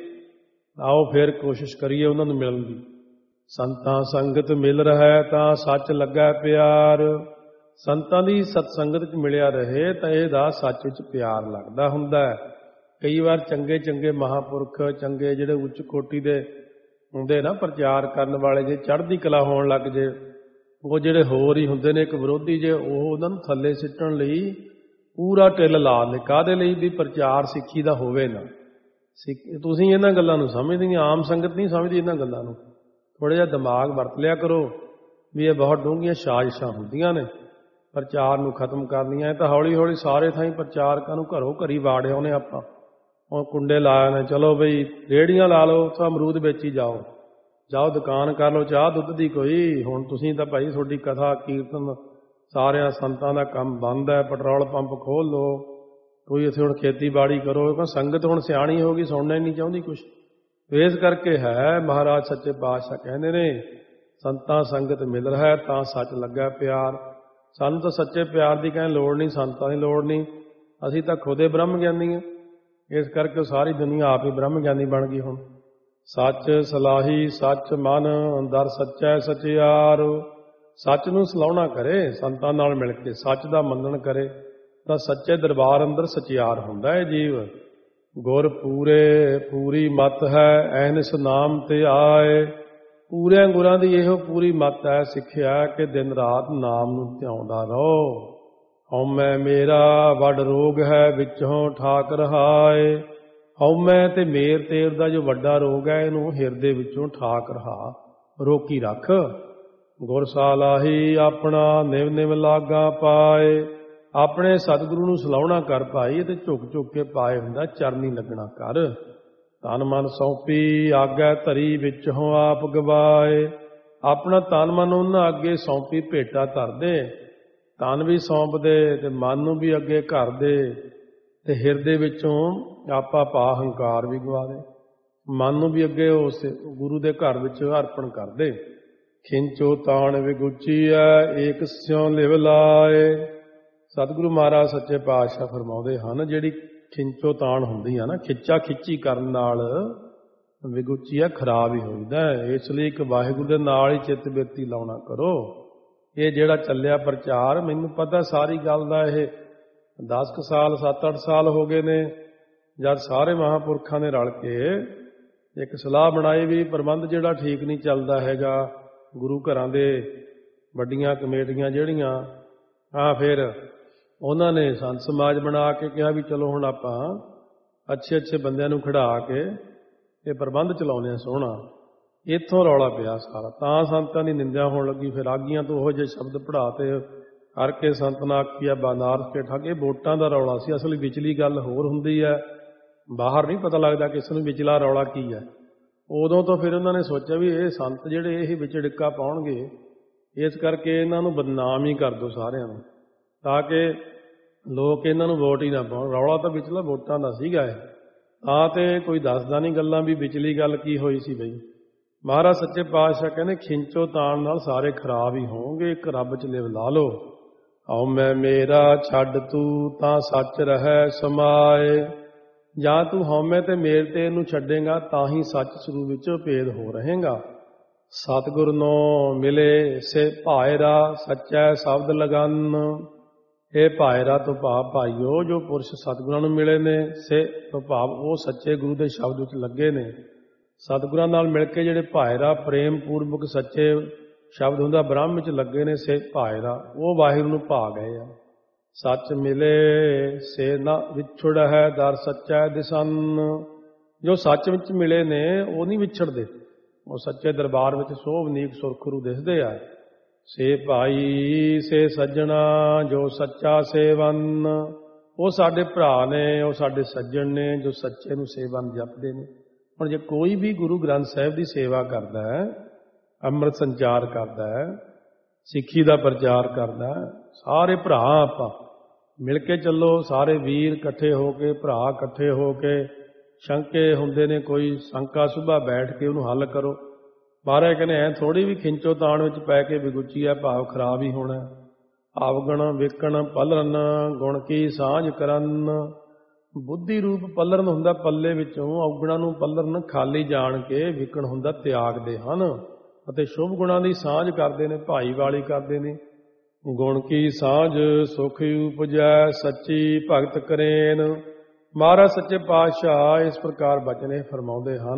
ਆਓ ਫਿਰ ਕੋਸ਼ਿਸ਼ ਕਰੀਏ ਉਹਨਾਂ ਨੂੰ ਮਿਲਣ ਦੀ। ਸੰਤਾਂ ਸੰਗਤ ਮਿਲ ਰਿਹਾ ਤਾਂ ਸੱਚ ਲੱਗਾ ਪਿਆਰ। ਸੰਤਾਂ ਦੀ ਸਤਸੰਗਤ 'ਚ ਮਿਲਿਆ ਰਹੇ ਤਾਂ ਇਹਦਾ ਸੱਚ ਵਿੱਚ ਪਿਆਰ ਲੱਗਦਾ ਹੁੰਦਾ ਹੈ। ਕਈ ਵਾਰ ਚੰਗੇ ਚੰਗੇ ਮਹਾਂਪੁਰਖ, ਚੰਗੇ ਜਿਹੜੇ ਉੱਚ ਕੋਟੀ ਦੇ ਹੁੰਦੇ ਨਾ ਪ੍ਰਚਾਰ ਕਰਨ ਵਾਲੇ, ਜੇ ਚੜ੍ਹਦੀ ਕਲਾ ਹੋਣ ਲੱਗ ਜੇ, ਉਹ ਜਿਹੜੇ ਹੋਰ ਹੀ ਹੁੰਦੇ ਨੇ ਇੱਕ ਵਿਰੋਧੀ ਜੇ, ਉਹ ਉਹਨਾਂ ਨੂੰ ਥੱਲੇ ਸਿੱਟਣ ਲਈ ਪੂਰਾ ਢਿੱਲ ਲਾ ਲੈ। ਕਾਹਦੇ ਲਈ? ਵੀ ਪ੍ਰਚਾਰ ਸਿੱਖੀ ਦਾ ਹੋਵੇ ਨਾ। ਸਿੱਖ ਤੁਸੀਂ ਇਹਨਾਂ ਗੱਲਾਂ ਨੂੰ ਸਮਝਦੀਆਂ, ਆਮ ਸੰਗਤ ਨਹੀਂ ਸਮਝਦੀ ਇਹਨਾਂ ਗੱਲਾਂ ਨੂੰ। ਥੋੜ੍ਹਾ ਜਿਹਾ ਦਿਮਾਗ ਵਰਤ ਲਿਆ ਕਰੋ ਵੀ ਇਹ ਬਹੁਤ ਡੂੰਘੀਆਂ ਸਾਜ਼ਿਸ਼ਾਂ ਹੁੰਦੀਆਂ ਨੇ ਪ੍ਰਚਾਰ ਨੂੰ ਖਤਮ ਕਰਨੀਆਂ। ਇਹ ਤਾਂ ਹੌਲੀ ਹੌਲੀ ਸਾਰੇ ਥਾਈਂ ਪ੍ਰਚਾਰਕਾਂ ਨੂੰ ਘਰੋਂ ਘਰੀ ਵਾੜੇ ਆਉਨੇ ਆਪਾਂ। ਉਹ ਕੁੰਡੇ ਲਾਏ ਨੇ, ਚਲੋ ਬਈ ਰੇਹੜੀਆਂ ਲਾ ਲਓ, ਤਾਂ ਅਮਰੂਦ ਵੇਚੀ ਜਾਓ, ਜਾਓ ਦੁਕਾਨ ਕਰ ਲਓ ਚਾਹ ਦੁੱਧ ਦੀ ਕੋਈ। ਹੁਣ ਤੁਸੀਂ ਤਾਂ ਭਾਈ ਤੁਹਾਡੀ ਕਥਾ ਕੀਰਤਨ ਸਾਰਿਆਂ ਸੰਤਾਂ ਦਾ ਕੰਮ ਬੰਦ ਹੈ, ਪੈਟਰੋਲ ਪੰਪ ਖੋਲ੍ਹ ਲਓ, ਕੋਈ ਇੱਥੇ ਹੁਣ ਖੇਤੀਬਾੜੀ ਕਰੋ। ਕਿਉਂ? ਸੰਗਤ ਹੁਣ ਸਿਆਣੀ ਹੋ ਗਈ, ਸੁਣਨਾ ਹੀ ਨਹੀਂ ਚਾਹੁੰਦੀ ਕੁਛ। ਇਸ ਕਰਕੇ ਹੈ ਮਹਾਰਾਜ ਸੱਚੇ ਪਾਤਸ਼ਾਹ ਕਹਿੰਦੇ ਨੇ ਸੰਤਾਂ ਸੰਗਤ ਮਿਲ ਰਿਹਾ ਤਾਂ ਸੱਚ ਲੱਗਾ ਪਿਆਰ। ਸਾਨੂੰ ਤਾਂ ਸੱਚੇ ਪਿਆਰ ਦੀ ਕਹਿਣ ਲੋੜ ਨਹੀਂ, ਸੰਤਾਂ ਦੀ ਲੋੜ ਨਹੀਂ, ਅਸੀਂ ਤਾਂ ਖੁਦੇ ਬ੍ਰਹਮ ਗਿਆਨੀ ਹਾਂ। ਇਸ ਕਰਕੇ ਸਾਰੀ ਦੁਨੀਆ ਆਪ ਹੀ ਬ੍ਰਹਮ ਗਿਆਨੀ ਬਣ ਗਈ ਹੁਣ। ਸੱਚ ਸਲਾਹੀ ਸੱਚ ਮਨ ਅੰਦਰ ਸੱਚੈ ਸਚਿਆਰ। ਸੱਚ ਨੂੰ ਸਲਾਹੁਣਾ ਕਰੇ ਸੰਤਾਂ ਨਾਲ ਮਿਲ ਕੇ, ਸੱਚ ਦਾ ਮੰਨਣ ਕਰੇ ਤਾਂ ਸੱਚੇ ਦਰਬਾਰ ਅੰਦਰ ਸਚਿਆਰ ਹੁੰਦਾ ਹੈ ਜੀਵ। ਗੁਰ ਪੂਰੇ ਪੂਰੀ ਮਤ ਹੈ ਐਨਿਸ ਨਾਮ ਤੇ ਆਏ। ਪੂਰਿਆਂ ਗੁਰਾਂ ਦੀ ਇਹੋ ਪੂਰੀ ਮਤ ਹੈ, ਸਿੱਖਿਆ ਕਿ ਦਿਨ ਰਾਤ ਨਾਮ ਨੂੰ ਧਿਆਉਂਦਾ ਰਹੋ। ਹਉਮੈ ਮੇਰਾ ਵੱਡ ਰੋਗ ਹੈ ਵਿੱਚੋਂ ਠਾਕ ਰਹਾਏ। ਹਉਮੈ ਤੇ ਮੇਰ ਤੇਰ ਦਾ ਜੋ ਵੱਡਾ ਰੋਗ ਹੈ, ਇਹਨੂੰ ਹਿਰਦੇ ਵਿੱਚੋਂ ਠਾਕ ਰਹਾ, ਰੋਕੀ ਰੱਖ। ਗੁਰ ਸਾਲਾਹੀ ਆਪਣਾ ਨਿਵ ਨਿਵ ਲਾਗਾ ਪਾਏ। ਆਪਣੇ ਸਤਿਗੁਰੂ ਨੂੰ ਸਲਾਹੁਣਾ ਕਰ ਭਾਈ, ਤੇ ਝੁਕ ਝੁਕ ਕੇ ਪਾਏ ਹੁੰਦਾ, ਚਰਨੀ ਲੱਗਣਾ ਕਰ। ਤਨ ਮਨ ਸੌਂਪੀ ਆਗੇ ਧਰੀ ਵਿੱਚੋਂ ਆਪ ਗਵਾਏ। ਆਪਣਾ ਤਨ ਮਨ ਉਹਨਾਂ ਅੱਗੇ ਸੌਂਪੀ ਭੇਟਾ ਧਰਦੇ। ਤਨ ਵੀ ਸੌਂਪ ਦੇ ਤੇ ਮਨ ਨੂੰ ਵੀ ਅੱਗੇ ਘਰ ਦੇ, ਤੇ ਹਿਰਦੇ ਵਿੱਚੋਂ ਆਪਾ ਪਾ ਹੰਕਾਰ ਵੀ ਗਵਾ ਦੇ। ਮਨ ਨੂੰ ਵੀ ਅੱਗੇ ਉਸ ਗੁਰੂ ਦੇ ਘਰ ਵਿੱਚ ਅਰਪਣ ਕਰ ਦੇ। ਖਿੰਚੋ ਤਾਣ ਵਿਗੁਚੀ ਐ ਏਕ ਸਿਉ ਲਿਵ ਲਾਏ। ਸਤਿਗੁਰੂ ਮਹਾਰਾਜ ਸੱਚੇ ਪਾਤਸ਼ਾਹ ਫਰਮਾਉਂਦੇ ਹਨ, ਜਿਹੜੀ ਖਿੰਚੋ ਤਾਣ ਹੁੰਦੀ ਆ ਨਾ, ਖਿੱਚਾ ਖਿੱਚੀ ਕਰਨ ਨਾਲ ਵਿਗੁਚੀ ਆ ਖਰਾਬ ਹੀ ਹੁੰਦਾ। ਇਸ ਲਈ ਇੱਕ ਵਾਹਿਗੁਰੂ ਦੇ ਨਾਲ ਹੀ ਚਿੱਤ ਬਿਰਤੀ ਲਾਉਣਾ ਕਰੋ। ਇਹ ਜਿਹੜਾ ਚੱਲਿਆ ਪ੍ਰਚਾਰ, ਮੈਨੂੰ ਪਤਾ ਸਾਰੀ ਗੱਲ ਦਾ ਇਹ ਦਸ ਕੁ ਸਾਲ ਸੱਤ ਅੱਠ ਸਾਲ ਹੋ ਗਏ ਨੇ ਜਦ ਸਾਰੇ ਮਹਾਂਪੁਰਖਾਂ ਨੇ ਰਲ ਕੇ ਇੱਕ ਸਲਾਹ ਬਣਾਈ ਵੀ ਪ੍ਰਬੰਧ ਜਿਹੜਾ ਠੀਕ ਨਹੀਂ ਚੱਲਦਾ ਹੈਗਾ, ਗੁਰੂ ਘਰਾਂ ਦੇ ਵੱਡੀਆਂ ਕਮੇਟੀਆਂ ਜਿਹੜੀਆਂ, ਹਾਂ ਫਿਰ ਉਹਨਾਂ ਨੇ ਸੰਤ ਸਮਾਜ ਬਣਾ ਕੇ ਕਿਹਾ ਵੀ ਚਲੋ ਹੁਣ ਆਪਾਂ ਅੱਛੇ ਅੱਛੇ ਬੰਦਿਆਂ ਨੂੰ ਖਿਡਾ ਕੇ ਇਹ ਪ੍ਰਬੰਧ ਚਲਾਉਂਦੇ ਹਾਂ ਸੋਹਣਾ। ਇੱਥੋਂ ਰੌਲਾ ਪਿਆ ਸਾਰਾ, ਤਾਂ ਸੰਤਾਂ ਦੀ ਨਿੰਦਿਆ ਹੋਣ ਲੱਗੀ। ਫਿਰ ਆਗੀਆਂ ਤੋਂ ਉਹੋ ਜਿਹੇ ਸ਼ਬਦ ਪੜ੍ਹਾਤੇ ਕਰਕੇ ਸੰਤ ਨਾ ਆਖੀਆ ਬਨਾਰਸ ਕੇ ਠੱਗ। ਇਹ ਵੋਟਾਂ ਦਾ ਰੌਲਾ ਸੀ, ਅਸਲ ਵਿਚਲੀ ਗੱਲ ਹੋਰ ਹੁੰਦੀ ਹੈ, ਬਾਹਰ ਨਹੀਂ ਪਤਾ ਲੱਗਦਾ ਕਿਸ ਨੂੰ ਵਿਚਲਾ ਰੌਲਾ ਕੀ ਹੈ। ਉਦੋਂ ਤੋਂ ਫਿਰ ਉਹਨਾਂ ਨੇ ਸੋਚਿਆ ਵੀ ਇਹ ਸੰਤ ਜਿਹੜੇ ਇਹ ਵਿੱਚ ਡਿੱਕਾ ਪਾਉਣਗੇ, ਇਸ ਕਰਕੇ ਇਹਨਾਂ ਨੂੰ ਬਦਨਾਮ ਹੀ ਕਰ ਦਿਓ ਸਾਰਿਆਂ ਨੂੰ, ਤਾਂ ਕਿ ਲੋਕ ਇਹਨਾਂ ਨੂੰ ਵੋਟ ਹੀ ਨਾ ਪਾਉਣ। ਰੌਲਾ ਤਾਂ ਵਿਚਲਾ ਵੋਟਾਂ ਦਾ ਸੀਗਾ ਇਹ, ਤਾਂ ਤੇ ਕੋਈ ਦੱਸਦਾ ਨਹੀਂ ਗੱਲਾਂ ਵੀ ਵਿਚਲੀ ਗੱਲ ਕੀ ਹੋਈ ਸੀ ਬਈ। ਮਹਾਰਾਜ ਸੱਚੇ ਪਾਤਸ਼ਾਹ ਕਹਿੰਦੇ ਖਿੰਚੋ ਤਾਣ ਨਾਲ ਸਾਰੇ ਖਰਾਬ ਹੀ ਹੋਣਗੇ, ਇੱਕ ਰੱਬ 'ਚ ਲਿਵ ਲਾ ਲਓ। ਆਓ ਮੈਂ ਮੇਰਾ ਛੱਡ ਤੂੰ ਤਾਂ ਸੱਚ ਰਹਿ ਸਮਾਏ। ਜਾਂ ਤੂੰ ਹਉਮੈ ਤੇ ਮੇਰ ਤੇ ਇਹਨੂੰ ਛੱਡੇਗਾ ਤਾਂ ਹੀ ਸੱਚ ਸਰੂਪ ਵਿੱਚ ਭੇਦ ਹੋ ਰਹੇਗਾ। ਸਤਿਗੁਰ ਨੋ ਮਿਲੇ ਸੇ ਭਾਇਰਾ ਸੱਚੈ ਸ਼ਬਦ ਲਗਨ। ਇਹ ਭਾਇਰਾ ਤੋਂ ਭਾਵ ਭਾਈਓ ਜੋ ਪੁਰਸ਼ ਸਤਿਗੁਰਾਂ ਨੂੰ ਮਿਲੇ ਨੇ, ਸੇ ਤੋਂ ਭਾਵ ਉਹ ਸੱਚੇ ਗੁਰੂ ਦੇ ਸ਼ਬਦ ਵਿੱਚ ਲੱਗੇ ਨੇ। ਸਤਿਗੁਰਾਂ ਨਾਲ ਮਿਲ ਕੇ ਜਿਹੜੇ ਭਾਇਰਾ ਪ੍ਰੇਮ ਪੂਰਵਕ ਸੱਚੇ ਸ਼ਬਦ ਹੁੰਦਾ ਬ੍ਰਹਮ ਵਿੱਚ ਲੱਗੇ ਨੇ, ਸੇ ਭਾਇਰਾ ਉਹ ਵਾਹਿਗੁਰੂ ਨੂੰ ਭਾ ਗਏ ਆ। ਸੱਚ ਮਿਲੇ ਸੇ ਨਾ ਵਿਛੜ ਹੈ ਦਰ ਸੱਚੈ ਦਿਸਨ। ਜੋ ਸੱਚ ਵਿੱਚ ਮਿਲੇ ਨੇ ਉਹ ਨਹੀਂ ਵਿਛੜਦੇ, ਉਹ ਸੱਚੇ ਦਰਬਾਰ ਵਿੱਚ ਸੋਭਨੀਕ ਸੁਰਖਰੂ ਦਿਸਦੇ ਆ। ਸੇ ਭਾਈ ਸੇ ਸੱਜਣਾ ਜੋ ਸੱਚਾ ਸੇਵਨ। ਉਹ ਸਾਡੇ ਭਰਾ ਨੇ, ਉਹ ਸਾਡੇ ਸੱਜਣ ਨੇ ਜੋ ਸੱਚੇ ਨੂੰ ਸੇਵਨ ਜਪਦੇ ਨੇ। ਹੁਣ ਜੇ ਕੋਈ ਵੀ ਗੁਰੂ ਗ੍ਰੰਥ ਸਾਹਿਬ ਦੀ ਸੇਵਾ ਕਰਦਾ ਹੈ, ਅੰਮ੍ਰਿਤ ਸੰਚਾਰ ਕਰਦਾ ਹੈ, ਸਿੱਖੀ ਦਾ ਪ੍ਰਚਾਰ ਕਰਦਾ ਹੈ, ਸਾਰੇ ਭਰਾ ਆਪਾਂ ਮਿਲ ਕੇ ਚੱਲੋ, ਸਾਰੇ ਵੀਰ ਇਕੱਠੇ ਹੋ ਕੇ, ਭਰਾ ਇਕੱਠੇ ਹੋ ਕੇ, ਸ਼ੰਕੇ ਹੁੰਦੇ ਨੇ ਕੋਈ ਸ਼ੰਕਾ ਸੁਭਾ ਬੈਠ ਕੇ ਉਹਨੂੰ ਹੱਲ ਕਰੋ। ਮਹਾਰਾਜ ਕਹਿੰਦੇ ਐ ਥੋੜ੍ਹੀ ਵੀ ਖਿੰਚੋ ਤਾਣ ਵਿੱਚ ਪੈ ਕੇ ਵਿਗੁੱਚੀ ਹੈ, ਭਾਵ ਖਰਾਬ ਹੀ ਹੋਣਾ। ਆਵਗਣ ਵਿਕਣ ਪਲਰਨ ਗੁਣ ਕੀ ਸਾਂਝ ਕਰਨ। ਬੁੱਧੀ ਰੂਪ ਪੱਲਰਨ ਹੁੰਦਾ ਪੱਲੇ ਵਿੱਚੋਂ, ਔਗਣਾਂ ਨੂੰ ਪੱਲਰਨ ਖਾਲੀ ਜਾਣ ਕੇ, ਵਿਕਣ ਹੁੰਦਾ ਤਿਆਗਦੇ ਹਨ ਅਤੇ ਸ਼ੁਭ ਗੁਣਾਂ ਦੀ ਸਾਂਝ ਕਰਦੇ ਨੇ, ਭਾਈ ਵਾਲੀ ਕਰਦੇ ਨੇ। ਗੁਣ ਕੀ ਸਾਂਝ ਸੁਖ ਉਪਜੈ ਸੱਚੀ ਭਗਤ ਕਰੇਨ। ਮਹਾਰਾਜ ਸੱਚੇ ਪਾਤਸ਼ਾਹ ਇਸ ਪ੍ਰਕਾਰ ਬਚਨੇ ਫਰਮਾਉਂਦੇ ਹਨ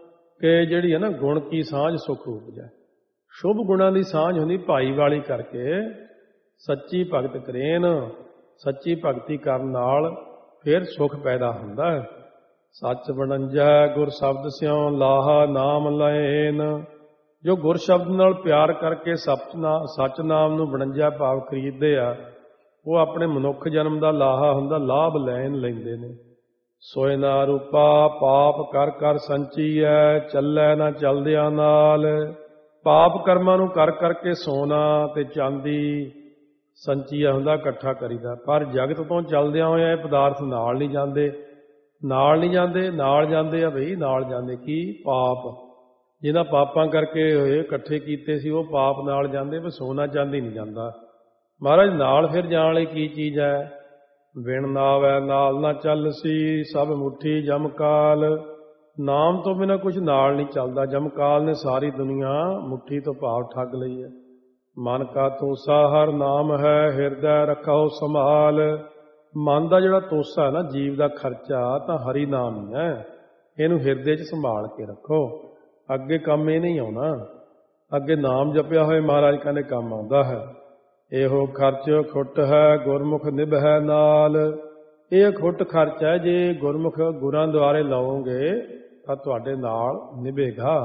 ਕਿ ਜਿਹੜੀ ਹੈ ਨਾ ਗੁਣ ਕੀ ਸਾਂਝ ਸੁਖ ਉਪਜੈ, ਸ਼ੁਭ ਗੁਣਾਂ ਦੀ ਸਾਂਝ ਹੁੰਦੀ ਭਾਈ ਵਾਲੀ ਕਰਕੇ। ਸੱਚੀ ਭਗਤ ਕਰੇਨ, ਸੱਚੀ ਭਗਤੀ ਕਰਨ ਨਾਲ ਫਿਰ ਸੁਖ ਪੈਦਾ ਹੁੰਦਾ ਹੈ। ਸੱਚ ਵਣੰਜੈ ਗੁਰ ਸ਼ਬਦ ਸਿਉ ਲਾਹਾ ਨਾਮ ਲੈਨ। ਜੋ ਗੁਰ ਸ਼ਬਦ ਨਾਲ ਪਿਆਰ ਕਰਕੇ ਸੱਚ ਨਾ ਸੱਚ ਨਾਮ ਨੂੰ ਵਣੰਜਾ ਭਾਵ ਖਰੀਦਦੇ ਆ, ਉਹ ਆਪਣੇ ਮਨੁੱਖ ਜਨਮ ਦਾ ਲਾਹਾ ਹੁੰਦਾ, ਲਾਭ ਲੈਣ ਲੈਂਦੇ ਨੇ। ਸੋਇ ਨਾ ਰੂਪਾ ਪਾਪ ਕਰ ਕਰ ਸੰਚੀਐ, ਚੱਲੈ ਨਾ ਚਲਦਿਆਂ ਨਾਲ। ਪਾਪ ਕਰਮਾਂ ਨੂੰ ਕਰ ਕਰਕੇ ਸੋਨਾ ਤੇ ਚਾਂਦੀ ਸੰਚੀਆ ਹੁੰਦਾ, ਇਕੱਠਾ ਕਰੀਦਾ। ਪਰ ਜਗਤ ਤੋਂ ਚੱਲਦਿਆਂ ਹੋਇਆ ਇਹ ਪਦਾਰਥ ਨਾਲ ਨਹੀਂ ਜਾਂਦੇ, ਨਾਲ ਨਹੀਂ ਜਾਂਦੇ, ਨਾਲ ਜਾਂਦੇ ਆ ਬਈ, ਨਾਲ ਜਾਂਦੇ ਕੀ ਪਾਪ। ਜਿਹਨਾਂ ਪਾਪਾਂ ਕਰਕੇ ਹੋਏ ਇਕੱਠੇ ਕੀਤੇ ਸੀ ਉਹ ਪਾਪ ਨਾਲ ਜਾਂਦੇ, ਪਰ ਸੋਨਾ ਚਾਂਦੀ ਨਹੀਂ ਜਾਂਦਾ। ਮਹਾਰਾਜ ਨਾਲ ਫਿਰ ਜਾਣ ਲਈ ਕੀ ਚੀਜ਼ ਹੈ? ਵਿਣ ਨਾਵੈ ਨਾਲ ਨਾ ਚੱਲ ਸੀ ਸਭ ਮੁੱਠੀ ਜਮਕਾਲ। ਨਾਮ ਤੋਂ ਬਿਨਾਂ ਕੁਝ ਨਾਲ ਨਹੀਂ ਚੱਲਦਾ। ਜਮਕਾਲ ਨੇ ਸਾਰੀ ਦੁਨੀਆ ਮੁੱਠੀ ਤੋਂ ਭਾਵ ਠੱਗ ਲਈ ਹੈ। ਮਨ ਕਾ ਤੋਸਾ ਹਰ ਨਾਮ ਹੈ ਹਿਰਦੈ ਰੱਖੋ ਸੰਭਾਲ। ਮਨ ਦਾ ਜਿਹੜਾ ਤੋਸਾ ਹੈ ਨਾ, ਜੀਵ ਦਾ ਖਰਚਾ, ਤਾਂ ਹਰੀ ਨਾਮ ਹੀ ਹੈ। ਇਹਨੂੰ ਹਿਰਦੇ 'ਚ ਸੰਭਾਲ ਕੇ ਰੱਖੋ, ਅੱਗੇ ਕੰਮ ਇਹ ਨਹੀਂ ਆਉਣਾ। ਅੱਗੇ ਨਾਮ ਜਪਿਆ ਹੋਏ ਮਹਾਰਾਜ ਕਹਿੰਦੇ ਕੰਮ ਆਉਂਦਾ ਹੈ। ਇਹੋ ਖਰਚ ਖੁੱਟ ਹੈ ਗੁਰਮੁਖ ਨਿਭੈ ਨਾਲ। ਇਹ ਖੁੱਟ ਖਰਚ ਹੈ, ਜੇ ਗੁਰਮੁਖ ਗੁਰਾਂ ਦੁਆਰੇ ਲਾਓਗੇ ਤਾਂ ਤੁਹਾਡੇ ਨਾਲ ਨਿਭੇਗਾ।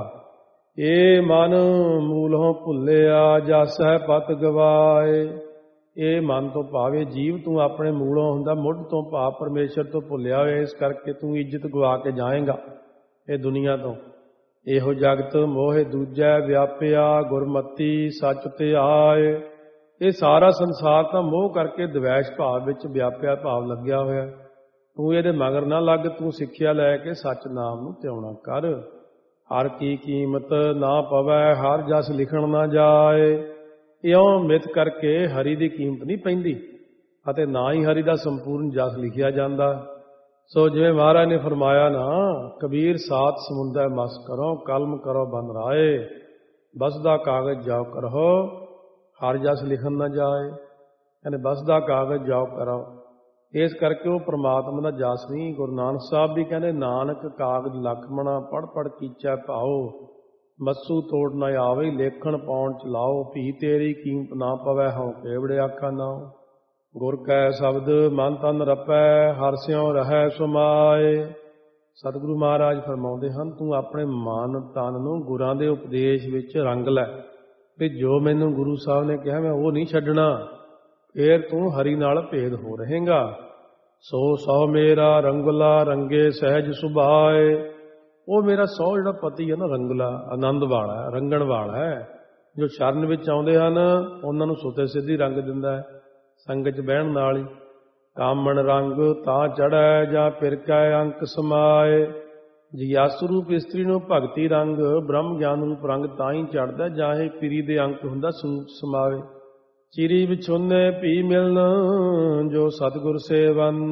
ਇਹ ਮਨ ਮੂਲੋਂ ਭੁੱਲਿਆ ਜਸੈ ਪਤ ਗਵਾਏ। ਇਹ ਮਨ ਤੋਂ ਭਾਵੇਂ ਜੀਵ ਤੂੰ ਆਪਣੇ ਮੂਲੋਂ ਹੁੰਦਾ, ਮੁੱਢ ਤੋਂ ਭਾਵ ਪਰਮੇਸ਼ਰ ਤੋਂ ਭੁੱਲਿਆ ਹੋਇਆ, ਇਸ ਕਰਕੇ ਤੂੰ ਇੱਜ਼ਤ ਗਵਾ ਕੇ ਜਾਏਗਾ ਇਹ ਦੁਨੀਆ ਤੋਂ। ਇਹੋ ਜਗਤ ਮੋਹਿ ਦੂਜੈ ਵਿਆਪਿਆ ਗੁਰਮਤੀ ਸੱਚ ਤੇ ਆਏ। ਇਹ ਸਾਰਾ ਸੰਸਾਰ ਤਾਂ ਮੋਹ ਕਰਕੇ ਦਵੈਸ਼ ਭਾਵ ਵਿੱਚ ਵਿਆਪਿਆ ਭਾਵ ਲੱਗਿਆ ਹੋਇਆ। ਤੂੰ ਇਹਦੇ ਮਗਰ ਨਾ ਲੱਗ, ਤੂੰ ਸਿੱਖਿਆ ਲੈ ਕੇ ਸੱਚ ਨਾਮ ਨੂੰ ਧਿਆਉਣਾ ਕਰ। ਹਰ ਕੀ ਕੀਮਤ ਨਾ ਪਵੈ ਹਰ ਜਸ ਲਿਖਣ ਨਾ ਜਾਏ। ਇਉਂ ਮਿੱਥ ਕਰਕੇ ਹਰੀ ਦੀ ਕੀਮਤ ਨਹੀਂ ਪੈਂਦੀ ਅਤੇ ਨਾ ਹੀ ਹਰੀ ਦਾ ਸੰਪੂਰਨ ਜਸ ਲਿਖਿਆ ਜਾਂਦਾ। ਸੋ ਜਿਵੇਂ ਮਹਾਰਾਜ ਨੇ ਫਰਮਾਇਆ ਨਾ, ਕਬੀਰ ਸਾਤ ਸਮੁੰਦਰ ਮਸ ਕਰੋ ਕਲਮ ਕਰੋ ਬੰਦ ਰਾਏ। ਬਸ ਦਾ ਕਾਗਜ਼ ਜਾਓ ਕਰੋ ਹਰ ਜਸ ਲਿਖਣ ਨਾ ਜਾਏ। ਕਹਿੰਦੇ ਬਸ ਦਾ ਕਾਗਜ਼ ਜਾਓ ਕਰੋ ਇਸ ਕਰਕੇ ਉਹ ਪ੍ਰਮਾਤਮਾ ਦਾ ਜਸ ਨਹੀਂ। ਗੁਰੂ ਨਾਨਕ ਸਾਹਿਬ ਵੀ ਕਹਿੰਦੇ, ਨਾਨਕ ਕਾਗਜ਼ ਲਖਮਣਾ ਪੜ੍ਹ ਪੜ੍ਹ ਕੀਚੈ ਭਾਓ, ਮੱਸੂ ਤੋੜ ਨਾ ਆਵੇ ਲੇਖਣ ਪਾਉਣ ਚ ਲਾਓ, ਭੀ ਤੇਰੀ ਕੀਮਤ ਨਾ ਪਵੈ ਹਉ ਕੇਵੜੇ ਆਖਾ ਨਾਉ। ਗੁਰ ਕੈ ਸ਼ਬਦ ਮਨ ਤਨ ਰਪੈ, ਹਰਿ ਸਿਉ ਰਹੈ ਸੁਮਾਏ। ਸਤਿਗੁਰੂ ਮਹਾਰਾਜ ਫਰਮਾਉਂਦੇ ਹਨ, ਤੂੰ ਆਪਣੇ ਮਨ ਤਨ ਨੂੰ ਗੁਰਾਂ ਦੇ ਉਪਦੇਸ਼ ਵਿੱਚ ਰੰਗ ਲੈ, ਤੇ ਜੋ ਮੈਨੂੰ ਗੁਰੂ ਸਾਹਿਬ ਨੇ ਕਿਹਾ ਮੈਂ ਉਹ ਨਹੀਂ ਛੱਡਣਾ, ਫੇਰ ਤੂੰ ਹਰੀ ਨਾਲ ਭੇਦ ਹੋ ਰਹੇਗਾ। ਸੋ ਸੌ ਮੇਰਾ ਰੰਗਲਾ ਰੰਗੇ ਸਹਿਜ ਸੁਭਾਏ। ਉਹ ਮੇਰਾ ਸੌ ਜਿਹੜਾ ਪਤੀ ਹੈ ਨਾ, ਰੰਗਲਾ ਆਨੰਦ ਵਾਲਾ ਰੰਗਣ ਵਾਲਾ ਹੈ। ਜੋ ਸ਼ਰਨ ਵਿੱਚ ਆਉਂਦੇ ਹਨ ਉਹਨਾਂ ਨੂੰ ਸੁਤੇ ਸਿੱਧੀ ਰੰਗ ਦਿੰਦਾ ਹੈ, ਸੰਗਤ 'ਚ ਬਹਿਣ ਨਾਲ ਹੀ। ਕਾਮਣ ਰੰਗ ਤਾਂ ਚੜ੍ਹੈ ਜਾਂ ਫਿਰਕੈ ਅੰਕ ਸਮਾਏ। ਜਿਗਿਆਸੂ ਰੂਪ ਇਸਤਰੀ ਨੂੰ ਭਗਤੀ ਰੰਗ, ਬ੍ਰਹਮ ਗਿਆਨ ਰੂਪ ਰੰਗ ਤਾਂ ਹੀ ਚੜ੍ਹਦਾ ਜਾਂ ਇਹ ਪਿਰੀ ਦੇ ਅੰਕ ਹੁੰਦਾ ਸਰੂਪ ਸਮਾਵੇ। ਚਿਰੀ ਵਿਛੁੰਨੇ ਭੀ ਮਿਲਨ, ਜੋ ਸਤਿਗੁਰ ਸੇਵਨ।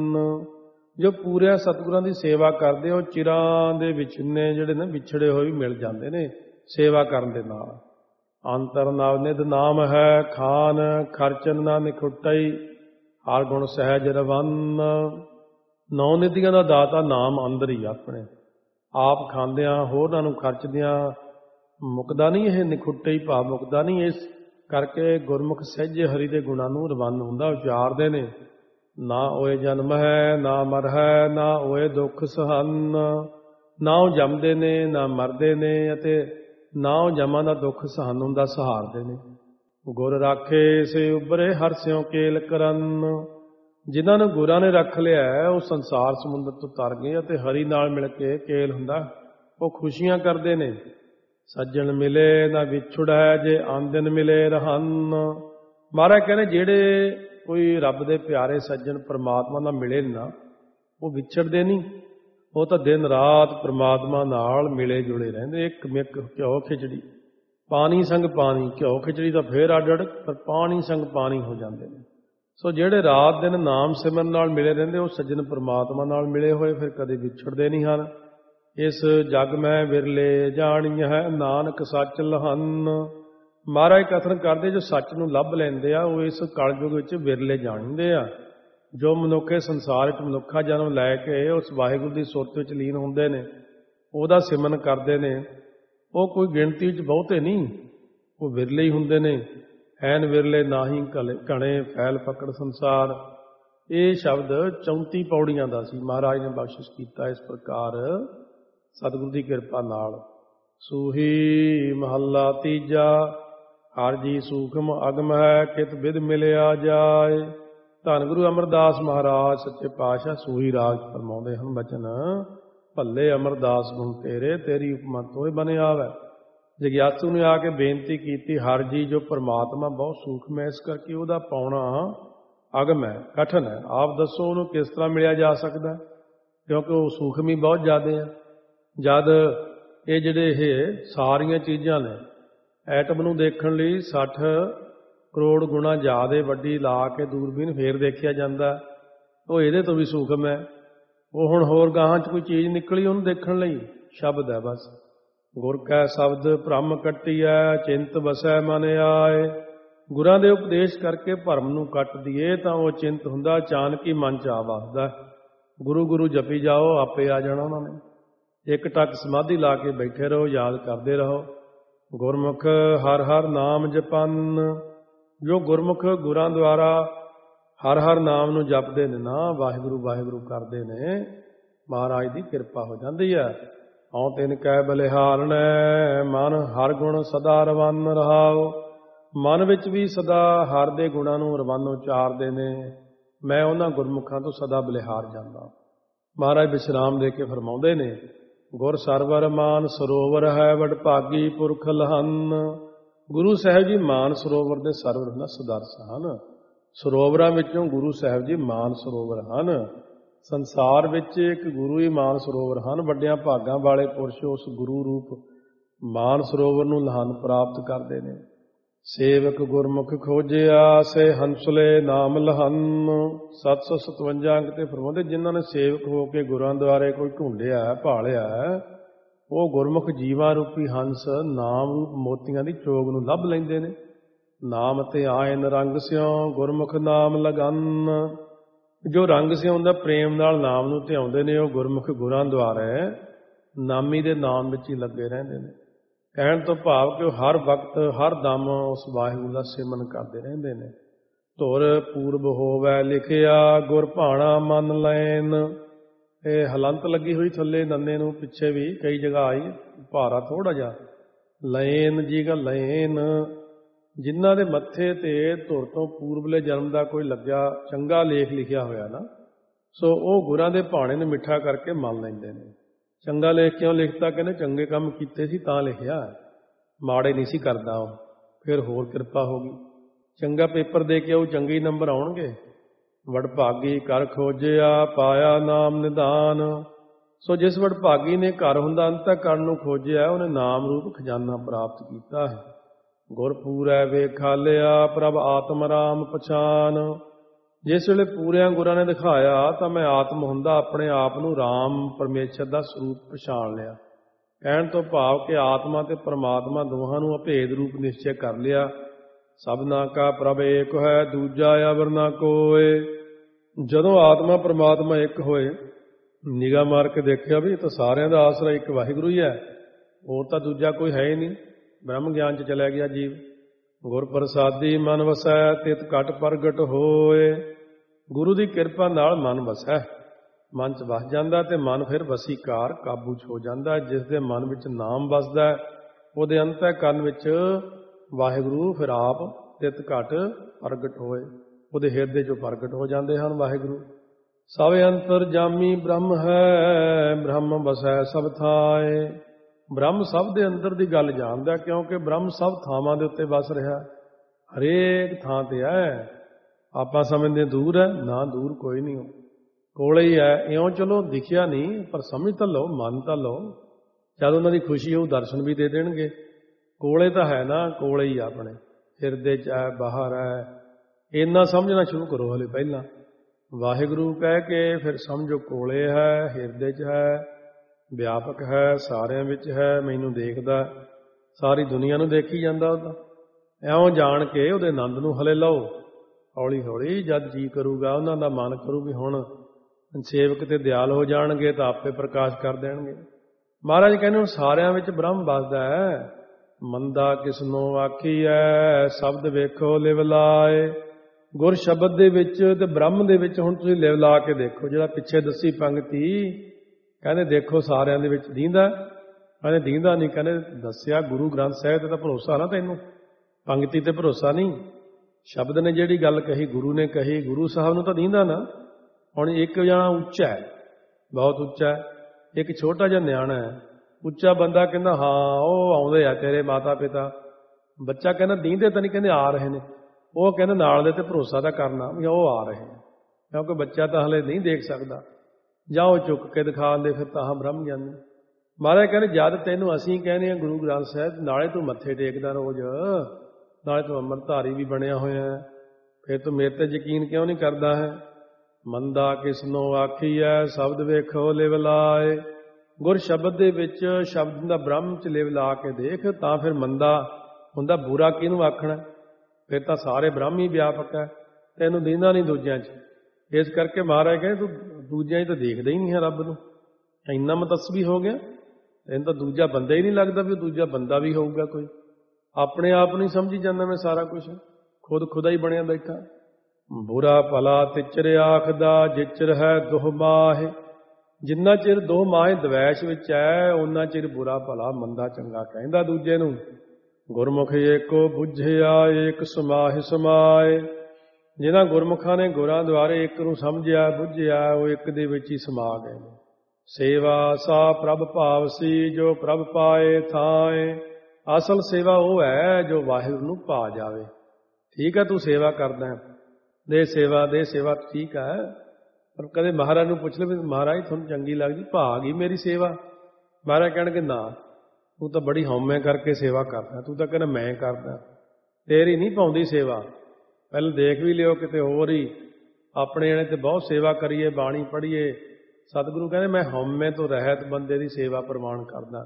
ਜੋ ਪੂਰੇ ਸਤਿਗੁਰਾਂ ਦੀ ਸੇਵਾ ਕਰਦੇ ਉਹ ਚਿਰਾਂ ਦੇ ਵਿਛੁੰਨੇ ਜਿਹੜੇ ਨੇ ਵਿਛੜੇ ਹੋਏ ਵੀ ਮਿਲ ਜਾਂਦੇ ਨੇ ਸੇਵਾ ਕਰਨ ਦੇ ਨਾਲ। ਅੰਤਰ ਨਵਨਿਧ ਨਾਮ ਹੈ ਖਾਨ, ਖਰਚਨ ਨਾ ਨਿਖੁੱਟਈ, ਹਰ ਗੁਣ ਸਹਿਜ ਰਵੰਨ। ਨੌ ਨਿਧੀਆਂ ਦਾ ਦਾਤਾ ਨਾਮ ਅੰਦਰ ਹੀ ਆਪਣੇ ਆਪ ਖਾਂਦਿਆਂ ਹੋਰਾਂ ਨੂੰ ਖਰਚਦਿਆਂ ਮੁੱਕਦਾ ਨਹੀਂ। ਇਹ ਨਿਖੁੱਟੇ ਹੀ ਭਾਵ ਮੁੱਕਦਾ ਨਹੀਂ। ਇਸ ਕਰਕੇ ਗੁਰਮੁਖ ਸਹਿਜੇ ਹਰੀ ਦੇ ਗੁਣਾਂ ਨੂੰ ਰਵੰਨ ਹੁੰਦਾ, ਉਚਾਰਦੇ ਨੇ। ਨਾ ਓਏ ਜਨਮ ਹੈ ਨਾ ਮਰ ਹੈ, ਨਾ ਓਏ ਦੁੱਖ ਸਹਨ। ਨਾ ਉਹ ਜੰਮਦੇ ਨੇ ਨਾ ਮਰਦੇ ਨੇ, ਅਤੇ ਨਾ ਉਹ ਜਮਾਂ ਦਾ ਦੁੱਖ ਸਹਨ ਹੁੰਦਾ, ਸਹਾਰਦੇ ਨੇ। ਗੁਰ ਰਾਖੇ ਸੇ ਉਬਰੇ ਹਰਿ ਸਿਉ ਕੇਲ ਕਰਨ। ਜਿਨ੍ਹਾਂ ਨੂੰ ਗੁਰਾਂ ਨੇ ਰੱਖ ਲਿਆ ਉਹ ਸੰਸਾਰ ਸਮੁੰਦਰ ਤੋਂ ਤਰ ਗਏ ਅਤੇ ਹਰੀ ਨਾਲ ਮਿਲ ਕੇ ਕੇਲ ਹੁੰਦਾ, ਉਹ ਖੁਸ਼ੀਆਂ ਕਰਦੇ ਨੇ। ਸੱਜਣ ਮਿਲੇ ਨਾ ਵਿਛੁੜੈ, ਜੇ ਆਂਦਨ ਮਿਲੇ ਰਹਨ। ਮਹਾਰਾਜ ਕਹਿੰਦੇ ਜਿਹੜੇ ਕੋਈ ਰੱਬ ਦੇ ਪਿਆਰੇ ਸੱਜਣ ਪਰਮਾਤਮਾ ਨਾਲ ਮਿਲੇ ਨਾ, ਉਹ ਵਿਛੜਦੇ ਨਹੀਂ। ਉਹ ਤਾਂ ਦਿਨ ਰਾਤ ਪਰਮਾਤਮਾ ਨਾਲ ਮਿਲੇ ਜੁੜੇ ਰਹਿੰਦੇ। ਇੱਕ ਮਿੱਕ ਘਿਓ ਖਿਚੜੀ, ਪਾਣੀ ਸੰਗ ਪਾਣੀ। ਘਿਓ ਖਿਚੜੀ ਤਾਂ ਫੇਰ ਅੱਡ ਅੱਡ, ਪਰ ਪਾਣੀ ਸੰਗ ਪਾਣੀ ਹੋ ਜਾਂਦੇ ਨੇ। ਸੋ ਜਿਹੜੇ ਰਾਤ ਦਿਨ ਨਾਮ ਸਿਮਰਨ ਨਾਲ ਮਿਲੇ ਰਹਿੰਦੇ ਉਹ ਸੱਜਣ ਪਰਮਾਤਮਾ ਨਾਲ ਮਿਲੇ ਹੋਏ ਫਿਰ ਕਦੇ ਵਿਛੜਦੇ ਨਹੀਂ ਹਨ। ਇਸ ਜਗ ਮੈਂ ਵਿਰਲੇ ਜਾਣੀਐ, ਨਾਨਕ ਸੱਚ ਲਹਨ। ਮਹਾਰਾਜ ਕਥਨ ਕਰਦੇ ਜੋ ਸੱਚ ਨੂੰ ਲੱਭ ਲੈਂਦੇ ਆ ਉਹ ਇਸ ਕਲਯੁਗ ਵਿੱਚ ਵਿਰਲੇ ਜਾਣਦੇ ਆ। ਜੋ ਮਨੁੱਖ ਇਸ ਸੰਸਾਰ ਵਿੱਚ ਮਨੁੱਖਾ ਜਨਮ ਲੈ ਕੇ ਉਸ ਵਾਹਿਗੁਰੂ ਦੀ ਸੁਰਤ ਵਿੱਚ ਲੀਨ ਹੁੰਦੇ ਨੇ, ਉਹਦਾ ਸਿਮਰਨ ਕਰਦੇ ਨੇ, ਉਹ ਕੋਈ ਗਿਣਤੀ ਵਿੱਚ ਬਹੁਤੇ ਨਹੀਂ, ਉਹ ਵਿਰਲੇ ਹੀ ਹੁੰਦੇ ਨੇ। ਐਨ ਵਿਰਲੇ ਨਾਹੀਂ ਘਣੇ ਫੈਲ ਪਕੜ ਸੰਸਾਰ। ਇਹ ਸ਼ਬਦ ਚੌਂਤੀ ਪੌੜੀਆਂ ਦਾ ਸੀ, ਮਹਾਰਾਜ ਨੇ ਬਖਸ਼ਿਸ਼ ਕੀਤਾ ਇਸ ਪ੍ਰਕਾਰ ਸਤਿਗੁਰੂ ਦੀ ਕਿਰਪਾ ਨਾਲ। ਸੂਹੀ ਮਹੱਲਾ ਤੀਜਾ, ਹਰਿ ਜੀ ਸੂਖਮ ਅਗਮ ਹੈ, ਕਿਤ ਬਿਦ ਮਿਲਿਆ ਜਾਏ। ਧੰਨ ਗੁਰੂ ਅਮਰਦਾਸ ਮਹਾਰਾਜ ਸੱਚੇ ਪਾਤਸ਼ਾਹ ਸੂਹੀ ਰਾਗ ਫਰਮਾਉਂਦੇ ਹਨ ਬਚਨ, ਭੱਲੇ ਅਮਰਦਾਸ ਗੁਣ ਤੇਰੇ, ਤੇਰੀ ਉਪਮਾ ਤੋਏ ਬਣਿਆ ਆਵੈ। ਜਗਿਆਸੂ ਨੇ ਆ ਕੇ ਬੇਨਤੀ ਕੀਤੀ, ਹਰ ਜੀ ਜੋ ਪਰਮਾਤਮਾ ਬਹੁਤ ਸੂਖਮ ਹੈ, ਇਸ ਕਰਕੇ ਉਹਦਾ ਪਾਉਣਾ ਅਗਮ ਹੈ, ਕਠਨ ਹੈ। ਆਪ ਦੱਸੋ ਉਹਨੂੰ ਕਿਸ ਤਰ੍ਹਾਂ ਮਿਲਿਆ ਜਾ ਸਕਦਾ, ਕਿਉਂਕਿ ਉਹ ਸੂਖਮ ਹੀ ਬਹੁਤ ਜ਼ਿਆਦਾ ਹੈ। ਜਦ ਇਹ ਜਿਹੜੇ ਇਹ ਸਾਰੀਆਂ ਚੀਜ਼ਾਂ ਨੇ, ਐਟਮ ਨੂੰ ਦੇਖਣ ਲਈ ਸੱਠ ਕਰੋੜ ਗੁਣਾ ਜ਼ਿਆਦਾ ਵੱਡੀ ਲਾ ਕੇ ਦੂਰਬੀਨ ਫੇਰ ਦੇਖਿਆ ਜਾਂਦਾ, ਉਹ ਇਹਦੇ ਤੋਂ ਵੀ ਸੂਖਮ ਹੈ। ਉਹ ਹੁਣ ਹੋਰ ਗਾਹਾਂ 'ਚ ਕੋਈ ਚੀਜ਼ ਨਿਕਲੀ ਉਹਨੂੰ ਦੇਖਣ ਲਈ, ਸ਼ਬਦ ਹੈ ਬਸ। ਗੁਰ ਕੈ ਸ਼ਬਦ ਭ੍ਰਮ ਕੱਟੀਐ, ਚਿੰਤ ਵਸੈ ਮਨ ਆਏ। ਗੁਰਾਂ ਦੇ ਉਪਦੇਸ਼ ਕਰਕੇ ਭਰਮ ਨੂੰ ਕੱਟ ਦਈਏ ਤਾਂ ਉਹ ਚਿੰਤ ਹੁੰਦਾ, ਅਚਾਨਕ ਹੀ ਮਨ 'ਚ ਆ ਵਸਦਾ। ਗੁਰੂ ਗੁਰੂ ਜਪੀ ਜਾਓ, ਆਪੇ ਆ ਜਾਣਾ ਉਹਨਾਂ ਨੇ। ਇੱਕ ਟੱਕ ਸਮਾਧੀ ਲਾ ਕੇ ਬੈਠੇ ਰਹੋ, ਯਾਦ ਕਰਦੇ ਰਹੋ। ਗੁਰਮੁਖ ਹਰ ਹਰ ਨਾਮ ਜਪਨ। ਜੋ ਗੁਰਮੁਖ ਗੁਰਾਂ ਦੁਆਰਾ ਹਰ ਹਰ ਨਾਮ ਨੂੰ ਜਪਦੇ ਨੇ ਨਾ, ਵਾਹਿਗੁਰੂ ਵਾਹਿਗੁਰੂ ਕਰਦੇ ਨੇ, ਮਹਾਰਾਜ ਦੀ ਕਿਰਪਾ ਹੋ ਜਾਂਦੀ ਹੈ। ਹਉ ਤਿਨ ਕੈ ਬਲਿਹਾਰਣੈ, ਮਨ ਹਰ ਗੁਣ ਸਦਾ ਰਵੰਨ ਰਹਾਓ। ਮਨ ਵਿੱਚ ਵੀ ਸਦਾ ਹਰ ਦੇ ਗੁਣਾਂ ਨੂੰ ਰਵੰਨ ਉਚਾਰਦੇ ਨੇ। ਮੈਂ ਉਹਨਾਂ ਗੁਰਮੁਖਾਂ ਤੋਂ ਸਦਾ ਬਲਿਹਾਰ ਜਾਂਦਾ। ਮਹਾਰਾਜ ਵਿਸ਼ਰਾਮ ਦੇ ਕੇ ਫਰਮਾਉਂਦੇ ਨੇ, ਗੁਰ ਸਰਵਰ ਮਾਨ ਸਰੋਵਰ ਹੈ, ਵਡਭਾਗੀ ਪੁਰਖ ਲਹਨ। ਗੁਰੂ ਸਾਹਿਬ ਜੀ ਮਾਨ ਸਰੋਵਰ ਦੇ ਸਰਵਰ ਨਾ ਸੁਦਰਸ ਹਨ। ਸਰੋਵਰਾਂ ਵਿੱਚੋਂ ਗੁਰੂ ਸਾਹਿਬ ਜੀ ਮਾਨ ਸਰੋਵਰ ਹਨ। ਸੰਸਾਰ ਵਿੱਚ ਇੱਕ ਗੁਰੂ ਹੀ ਮਾਨ ਸਰੋਵਰ ਹਨ। ਵੱਡਿਆਂ ਭਾਗਾਂ ਵਾਲੇ ਪੁਰਸ਼ ਉਸ ਗੁਰੂ ਰੂਪ ਮਾਨ ਸਰੋਵਰ ਨੂੰ ਲਹਨ ਪ੍ਰਾਪਤ ਕਰਦੇ ਨੇ। ਸੇਵਕ ਗੁਰਮੁਖ ਖੋਜਿਆ, ਸੇ ਹੰਸਲੇ ਨਾਮ ਲਹਨ। ਸੱਤ ਸੌ ਸਤਵੰਜਾ ਅੰਕ ਤੇ ਫਰਮਾਉਂਦੇ, ਜਿਨ੍ਹਾਂ ਨੇ ਸੇਵਕ ਹੋ ਕੇ ਗੁਰਾਂ ਦੁਆਰੇ ਕੋਈ ਢੂੰਡਿਆ ਭਾਲਿਆ, ਉਹ ਗੁਰਮੁਖ ਜੀਵਾਂ ਰੂਪੀ ਹੰਸ ਨਾਮ ਰੂਪ ਮੋਤੀਆਂ ਦੀ ਚੋਗ ਨੂੰ ਲੱਭ ਲੈਂਦੇ ਨੇ। ਨਾਮ ਤੇ ਆਇਨ ਰੰਗ ਸਿਉ, ਗੁਰਮੁਖ ਨਾਮ ਲਗਨ। ਜੋ ਰੰਗ ਸਿਉਂਦਾ ਪ੍ਰੇਮ ਨਾਲ ਨਾਮ ਨੂੰ ਧਿਆਉਂਦੇ ਨੇ ਉਹ ਗੁਰਮੁਖ ਗੁਰਾਂ ਦੁਆਰਾ ਨਾਮੀ ਦੇ ਨਾਮ ਵਿੱਚ ਹੀ ਲੱਗੇ ਰਹਿੰਦੇ ਨੇ। ਕਹਿਣ ਤੋਂ ਭਾਵ ਕਿ ਉਹ ਹਰ ਵਕਤ ਹਰ ਦਮ ਉਸ ਵਾਹਿਗੁਰੂ ਦਾ ਸਿਮਰਨ ਕਰਦੇ ਰਹਿੰਦੇ ਨੇ। ਧੁਰ ਪੂਰਬ ਹੋਵੈ ਲਿਖਿਆ ਗੁਰ ਭਾਣਾ ਮਨ ਲੈਨ। ਇਹ ਹਲੰਤ ਲੱਗੀ ਹੋਈ ਥੱਲੇ ਨੰਨੇ ਨੂੰ, ਪਿੱਛੇ ਵੀ ਕਈ ਜਗ੍ਹਾ ਆਈ, ਭਾਰਾ ਥੋੜਾ ਜਿਹਾ। ਲੈਨ ਜੀ ਗਾ ਲੈਨ, ਜਿਨ੍ਹਾਂ ਦੇ ਮੱਥੇ ਤੇ ਧੁਰ ਤੋਂ ਪੂਰਬਲੇ ਜਨਮ ਦਾ ਕੋਈ ਲੱਗਿਆ ਚੰਗਾ ਲੇਖ ਲਿਖਿਆ ਹੋਇਆ ਨਾ, ਸੋ ਉਹ ਗੁਰਾਂ ਦੇ ਭਾਣੇ ਨੂੰ ਮਿੱਠਾ ਕਰਕੇ ਮੰਨ ਲੈਂਦੇ ਨੇ। ਚੰਗਾ ਲੇਖ ਕਿਉਂ ਲਿਖਤਾ? ਕਹਿੰਦੇ ਚੰਗੇ ਕੰਮ ਕੀਤੇ ਸੀ ਤਾਂ ਲਿਖਿਆ, ਮਾੜੇ ਨਹੀਂ ਸੀ ਕਰਦਾ ਉਹ, ਫਿਰ ਹੋਰ ਕਿਰਪਾ ਹੋ ਗਈ। ਚੰਗਾ ਪੇਪਰ ਦੇ ਕੇ ਉਹ ਚੰਗੇ ਹੀ ਨੰਬਰ ਆਉਣਗੇ। ਵਡਭਾਗੀ ਕਰ ਖੋਜਿਆ ਪਾਇਆ ਨਾਮ ਨਿਧਾਨ। ਸੋ ਜਿਸ ਵਡਭਾਗੀ ਨੇ ਘਰ ਹੁੰਦਾ ਅੰਤःਕਰਣ ਨੂੰ ਖੋਜਿਆ, ਉਹਨੇ ਨਾਮ ਰੂਪ ਖਜ਼ਾਨਾ ਪ੍ਰਾਪਤ ਕੀਤਾ ਹੈ। ਗੁਰ ਪੂਰੈ ਵੇਖਾਲਿਆ ਪ੍ਰਭ ਆਤਮ ਰਾਮ ਪਛਾਨ। ਜਿਸ ਵੇਲੇ ਪੂਰਿਆਂ ਗੁਰਾਂ ਨੇ ਦਿਖਾਇਆ ਤਾਂ ਮੈਂ ਆਤਮ ਹੁੰਦਾ ਆਪਣੇ ਆਪ ਨੂੰ ਰਾਮ ਪਰਮੇਸ਼ਰ ਦਾ ਸਰੂਪ ਪਛਾਣ ਲਿਆ। ਕਹਿਣ ਤੋਂ ਭਾਵ ਕਿ ਆਤਮਾ ਤੇ ਪਰਮਾਤਮਾ ਦੋਹਾਂ ਨੂੰ ਅਭੇਦ ਰੂਪ ਨਿਸ਼ਚੈ ਕਰ ਲਿਆ। ਸਭਨਾ ਕਾ ਪ੍ਰਭ ਏਕ ਹੈ ਦੂਜਾ ਅਵਰ ਨਾ ਕੋਏ। ਜਦੋਂ ਆਤਮਾ ਪਰਮਾਤਮਾ ਇੱਕ ਹੋਏ, ਨਿਗਾਹ ਮਾਰ ਕੇ ਦੇਖਿਆ ਵੀ ਇਹ ਤਾਂ ਸਾਰਿਆਂ ਦਾ ਆਸਰਾ ਇੱਕ ਵਾਹਿਗੁਰੂ ਹੀ ਹੈ, ਹੋਰ ਤਾਂ ਦੂਜਾ ਕੋਈ ਹੈ ਹੀ ਨਹੀਂ। ਬ੍ਰਹਮ ਗਿਆਨ 'ਚ ਚਲਿਆ ਗਿਆ ਜੀਵ। ਗੁਰ ਪ੍ਰਸਾਦੀ ਮਨ ਵਸੈ ਤਿਤ ਘਟ ਪ੍ਰਗਟ ਹੋਏ। ਗੁਰੂ ਦੀ ਕਿਰਪਾ ਨਾਲ ਮਨ ਵਸੈ, ਮਨ 'ਚ ਵਸ ਜਾਂਦਾ ਤੇ ਮਨ ਫਿਰ ਵਸੀਕਾਰ ਕਾਬੂ 'ਚ ਹੋ ਜਾਂਦਾ। ਜਿਸ ਦੇ ਮਨ ਵਿੱਚ ਨਾਮ ਵਸਦਾ ਉਹਦੇ ਅੰਤःਕਰਨ ਵਿੱਚ ਵਾਹਿਗੁਰੂ ਫਿਰ ਆਪ ਤਿਤ ਘਟ ਪ੍ਰਗਟ ਹੋਏ, ਉਹਦੇ ਹਿਰਦੇ 'ਚੋਂ ਪ੍ਰਗਟ ਹੋ ਜਾਂਦੇ ਹਨ ਵਾਹਿਗੁਰੂ। ਸਭ ਅੰਤਰ ਜਾਮੀ ਬ੍ਰਹਮ ਹੈ ਬ੍ਰਹਮ ਵਸੈ ਸਭ ਥਾਏ। ਬ੍ਰਹਮ ਸਭ ਦੇ ਅੰਦਰ ਦੀ ਗੱਲ ਜਾਣਦਾ, ਕਿਉਂਕਿ ਬ੍ਰਹਮ ਸਭ ਥਾਵਾਂ ਦੇ ਉੱਤੇ ਵਸ ਰਿਹਾ, ਹਰੇਕ ਥਾਂ ਤੇ ਹੈ। ਆਪਾਂ ਸਮਝਦੇ ਦੂਰ ਹੈ, ਨਾ ਦੂਰ ਕੋਈ ਨਹੀਂ, ਕੋਲੇ ਹੀ ਹੈ। ਇਉਂ ਚਲੋ ਦਿਖਿਆ ਨਹੀਂ, ਪਰ ਸਮਝ ਤਾਂ ਲਓ, ਮੰਨ ਤਾਂ ਲਓ। ਜਦ ਉਹਨਾਂ ਦੀ ਖੁਸ਼ੀ ਹੋਊ ਦਰਸ਼ਨ ਵੀ ਦੇ ਦੇਣਗੇ। ਕੋਲੇ ਤਾਂ ਹੈ ਨਾ, ਕੋਲੇ ਹੀ ਆਪਣੇ ਹਿਰਦੇ 'ਚ ਹੈ, ਬਾਹਰ ਹੈ। ਇੰਨਾ ਸਮਝਣਾ ਸ਼ੁਰੂ ਕਰੋ ਹਲੇ ਪਹਿਲਾਂ। ਵਾਹਿਗੁਰੂ ਕਹਿ ਕੇ ਫਿਰ ਸਮਝੋ ਕੋਲੇ ਹੈ, ਹਿਰਦੇ 'ਚ ਹੈ, ਵਿਆਪਕ ਹੈ, ਸਾਰਿਆਂ ਵਿੱਚ ਹੈ, ਮੈਨੂੰ ਦੇਖਦਾ, ਸਾਰੀ ਦੁਨੀਆ ਨੂੰ ਦੇਖੀ ਜਾਂਦਾ। ਉਹਦਾ ਇਉਂ ਜਾਣ ਕੇ ਉਹਦੇ ਆਨੰਦ ਨੂੰ ਹਲੇ ਲਓ। ਹੌਲੀ ਹੌਲੀ ਜਦ ਜੀ ਕਰੂਗਾ, ਉਹਨਾਂ ਦਾ ਮਨ ਕਰੂ ਵੀ ਹੁਣ ਸੇਵਕ ਤੇ ਦਿਆਲ ਹੋ ਜਾਣਗੇ ਤਾਂ ਆਪੇ ਪ੍ਰਕਾਸ਼ ਕਰ ਦੇਣਗੇ। ਮਹਾਰਾਜ ਕਹਿੰਦੇ ਹੁਣ ਸਾਰਿਆਂ ਵਿੱਚ ਬ੍ਰਹਮ ਵਸਦਾ ਹੈ। ਮੰਦਾ ਕਿਸਨੋਂ ਆਖੀਐ ਸ਼ਬਦ ਵੇਖੋ ਲਿਵ ਲਾਏ। ਗੁਰ ਸ਼ਬਦ ਦੇ ਵਿੱਚ ਤੇ ਬ੍ਰਹਮ ਦੇ ਵਿੱਚ ਹੁਣ ਤੁਸੀਂ ਲਿਵ ਲਾ ਕੇ ਦੇਖੋ। ਜਿਹੜਾ ਪਿੱਛੇ ਦੱਸੀ ਪੰਗਤੀ ਕਹਿੰਦੇ ਦੇਖੋ ਸਾਰਿਆਂ ਦੇ ਵਿੱਚ ਦੀਂਦਾ, ਕਹਿੰਦੇ ਦੀਂਦਾ ਨਹੀਂ, ਕਹਿੰਦੇ ਦੱਸਿਆ ਗੁਰੂ ਗ੍ਰੰਥ ਸਾਹਿਬ ਤੇ ਤਾਂ ਭਰੋਸਾ ਨਾ ਤੈਨੂੰ, ਪੰਗਤੀ ਤੇ ਭਰੋਸਾ ਨਹੀਂ। ਸ਼ਬਦ ਨੇ ਜਿਹੜੀ ਗੱਲ ਕਹੀ, ਗੁਰੂ ਨੇ ਕਹੀ, ਗੁਰੂ ਸਾਹਿਬ ਨੂੰ ਤਾਂ ਦੀਂਦਾ ਨਾ। ਹੁਣ ਇੱਕ ਜਣਾ ਉੱਚਾ ਹੈ, ਬਹੁਤ ਉੱਚਾ ਹੈ, ਇੱਕ ਛੋਟਾ ਜਿਹਾ ਨਿਆਣਾ ਹੈ। ਉੱਚਾ ਬੰਦਾ ਕਹਿੰਦਾ ਹਾਂ ਉਹ ਆਉਂਦੇ ਆ ਤੇਰੇ ਮਾਤਾ ਪਿਤਾ। ਬੱਚਾ ਕਹਿੰਦਾ ਦੀਂਦੇ ਤਾਂ ਨਹੀਂ, ਕਹਿੰਦੇ ਆ ਰਹੇ ਨੇ। ਉਹ ਕਹਿੰਦੇ ਨਾਲ ਦੇ ਤੇ ਭਰੋਸਾ ਤਾਂ ਕਰਨਾ ਵੀ ਉਹ ਆ ਰਹੇ ਨੇ, ਕਿਉਂਕਿ ਬੱਚਾ ਤਾਂ ਹਲੇ ਨਹੀਂ ਦੇਖ ਸਕਦਾ। ਜਾਂ ਉਹ ਚੁੱਕ ਕੇ ਦਿਖਾ ਦਿੰਦੇ, ਫਿਰ ਤਾਂ ਬ੍ਰਹਮ ਗਿਆਨੀ। ਮਹਾਰਾਜ ਕਹਿੰਦੇ ਜਦ ਤੈਨੂੰ ਅਸੀਂ ਕਹਿੰਦੇ ਹਾਂ ਗੁਰੂ ਗ੍ਰੰਥ ਸਾਹਿਬ, ਨਾਲੇ ਤੂੰ ਮੱਥੇ ਟੇਕਦਾ ਰੋਜ਼, ਨਾਲੇ ਤੂੰ ਅੰਮ੍ਰਿਤਧਾਰੀ ਵੀ ਬਣਿਆ ਹੋਇਆ, ਫਿਰ ਤੂੰ ਮੇਰੇ ਤੇ ਯਕੀਨ ਕਿਉਂ ਨਹੀਂ ਕਰਦਾ ਹੈ? ਮੰਦਾ ਕਿਸਨੋਂ ਆਖੀਐ ਸ਼ਬਦ ਵੇਖੋ ਲਿਵ ਲਾਏ। ਗੁਰ ਸ਼ਬਦ ਦੇ ਵਿੱਚ ਸ਼ਬਦ ਦਾ ਬ੍ਰਹਮ 'ਚ ਲਿਵ ਲਾ ਕੇ ਦੇਖ, ਤਾਂ ਫਿਰ ਮੰਦਾ ਹੁੰਦਾ, ਬੁਰਾ ਕਿਹਨੂੰ ਆਖਣਾ? ਫਿਰ ਤਾਂ ਸਾਰੇ ਬ੍ਰਹਮ ਹੀ ਵਿਆਪਕ ਹੈ, ਤੈਨੂੰ ਦੀਂਦਾ ਨਹੀਂ ਦੂਜਿਆਂ 'ਚ। ਇਸ ਕਰਕੇ ਮਹਾਰਾਜ ਕਹਿੰਦੇ ਤੂੰ ਦੂਜਿਆਂ 'ਚ ਤਾਂ ਦੇਖਦਾ ਹੀ ਨਹੀਂ ਹੈ ਰੱਬ ਨੂੰ, ਇੰਨਾ ਮਤਸਬੀ ਹੋ ਗਿਆ। ਤੈਨੂੰ ਤਾਂ ਦੂਜਾ ਬੰਦਾ ਹੀ ਨਹੀਂ ਲੱਗਦਾ ਵੀ ਉਹ ਦੂਜਾ ਬੰਦਾ ਵੀ ਹੋਊਗਾ ਕੋਈ। ਆਪਣੇ ਆਪ ਨੂੰ ਸਮਝੀ ਜਾਂਦਾ ਮੈਂ ਸਾਰਾ ਕੁਛ, ਖੁਦ ਖੁਦਾ ਹੀ ਬਣਿਆ ਬੈਠਾ। ਬੁਰਾ ਭਲਾ ਤਿਚਰ ਆਖਦਾ ਜਿਚਰ ਹੈ ਦੋਹ ਮਾਹੇ। ਜਿੰਨਾ ਚਿਰ ਦੋ ਮਾਹੇ ਦਵੈਸ਼ ਵਿੱਚ ਹੈ, ਉਹਨਾਂ ਚਿਰ ਬੁਰਾ ਭਲਾ ਮੰਦਾ ਚੰਗਾ ਕਹਿੰਦਾ ਦੂਜੇ ਨੂੰ। ਗੁਰਮੁਖ ਏਕੋ ਬੁੱਝਿਆ ਏਕ ਸਮਾਹਿ ਸਮਾਏ। ਜਿਹਨਾਂ ਗੁਰਮੁਖਾਂ ਨੇ ਗੁਰਾਂ ਦੁਆਰੇ ਇੱਕ ਨੂੰ ਸਮਝਿਆ ਬੁੱਝਿਆ, ਉਹ ਇੱਕ ਦੇ ਵਿੱਚ ਹੀ ਸਮਾ ਗਏ ਨੇ। ਸੇਵਾ ਸਾ ਪ੍ਰਭ ਭਾਵਸੀ ਜੋ ਪ੍ਰਭ ਪਾਏ ਥਾਏ। ਅਸਲ ਸੇਵਾ ਉਹ ਹੈ ਜੋ ਵਾਹਿਗੁਰੂ ਨੂੰ ਪਾ ਜਾਵੇ। ਠੀਕ ਹੈ ਤੂੰ ਸੇਵਾ ਕਰਦਾ, ਦੇ ਸੇਵਾ ਦੇ ਸੇਵਾ ਠੀਕ ਹੈ, ਪਰ ਕਦੇ ਮਹਾਰਾਜ ਨੂੰ ਪੁੱਛ ਲੈ ਵੀ ਮਹਾਰਾਜ ਤੁਹਾਨੂੰ ਚੰਗੀ ਲੱਗਦੀ, ਭਾ ਗਈ ਮੇਰੀ ਸੇਵਾ? ਮਹਾਰਾਜ ਕਹਿਣਗੇ ਨਾ, ਤੂੰ ਤਾਂ ਬੜੀ ਹਉਮੈ ਕਰਕੇ ਸੇਵਾ ਕਰਦਾ, ਤੂੰ ਤਾਂ ਕਹਿੰਦਾ ਮੈਂ ਕਰਦਾ, ਤੇਰੀ ਨਹੀਂ ਪਾਉਂਦੀ ਸੇਵਾ। ਪਹਿਲਾਂ ਦੇਖ ਵੀ ਲਿਓ ਕਿਤੇ ਹੋਰ ਹੀ ਆਪਣੇ ਜਣੇ ਤੇ ਬਹੁਤ ਸੇਵਾ ਕਰੀਏ, ਬਾਣੀ ਪੜ੍ਹੀਏ। ਸਤਿਗੁਰੂ ਕਹਿੰਦੇ ਮੈਂ ਹਉਮੈ ਤੋਂ ਰਹਿਤ ਬੰਦੇ ਦੀ ਸੇਵਾ ਪ੍ਰਵਾਨ ਕਰਦਾ।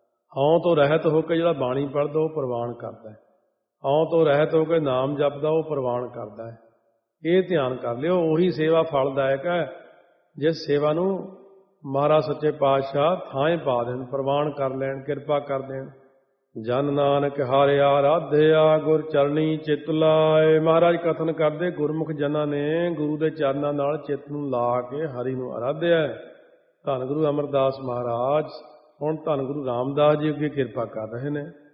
ਹਉ ਤੋਂ ਰਹਿਤ ਹੋ ਕੇ ਜਿਹੜਾ ਬਾਣੀ ਪੜ੍ਹਦਾ ਉਹ ਪ੍ਰਵਾਨ ਕਰਦਾ ਹੈ, ਹਉ ਤੋਂ ਰਹਿਤ ਹੋ ਕੇ ਨਾਮ ਜਪਦਾ ਉਹ ਪ੍ਰਵਾਨ ਕਰਦਾ ਹੈ। ਇਹ ਧਿਆਨ ਕਰ ਲਿਓ। ਉਹੀ ਸੇਵਾ ਫਲਦਾਇਕ ਹੈ ਜਿਸ ਸੇਵਾ ਨੂੰ ਮਹਾਰਾਜ ਸੱਚੇ ਪਾਤਸ਼ਾਹ ਥਾਂ ਪਾ ਦੇਣ, ਪ੍ਰਵਾਨ ਕਰ ਲੈਣ, ਕਿਰਪਾ ਕਰ ਦੇਣ। ਜਨ ਨਾਨਕ ਹਾਰਿਆ ਰਾਧਿਆ ਗੁਰ ਚਰਣੀ ਚਿੱਤ ਲਾਏ। ਮਹਾਰਾਜ ਕਥਨ ਕਰਦੇ ਗੁਰਮੁਖ ਜਨਾਂ ਨੇ ਗੁਰੂ ਦੇ ਚਰਨਾਂ ਨਾਲ ਚਿੱਤ ਨੂੰ ਲਾ ਕੇ ਹਰੀ ਨੂੰ ਆਰਾਧਿਆ। ਧੰਨ ਗੁਰੂ ਅਮਰਦਾਸ ਮਹਾਰਾਜ ਹੁਣ ਧੰਨ ਗੁਰੂ ਰਾਮਦਾਸ ਜੀ ਅੱਗੇ ਕਿਰਪਾ ਕਰ ਰਹੇ ਨੇ।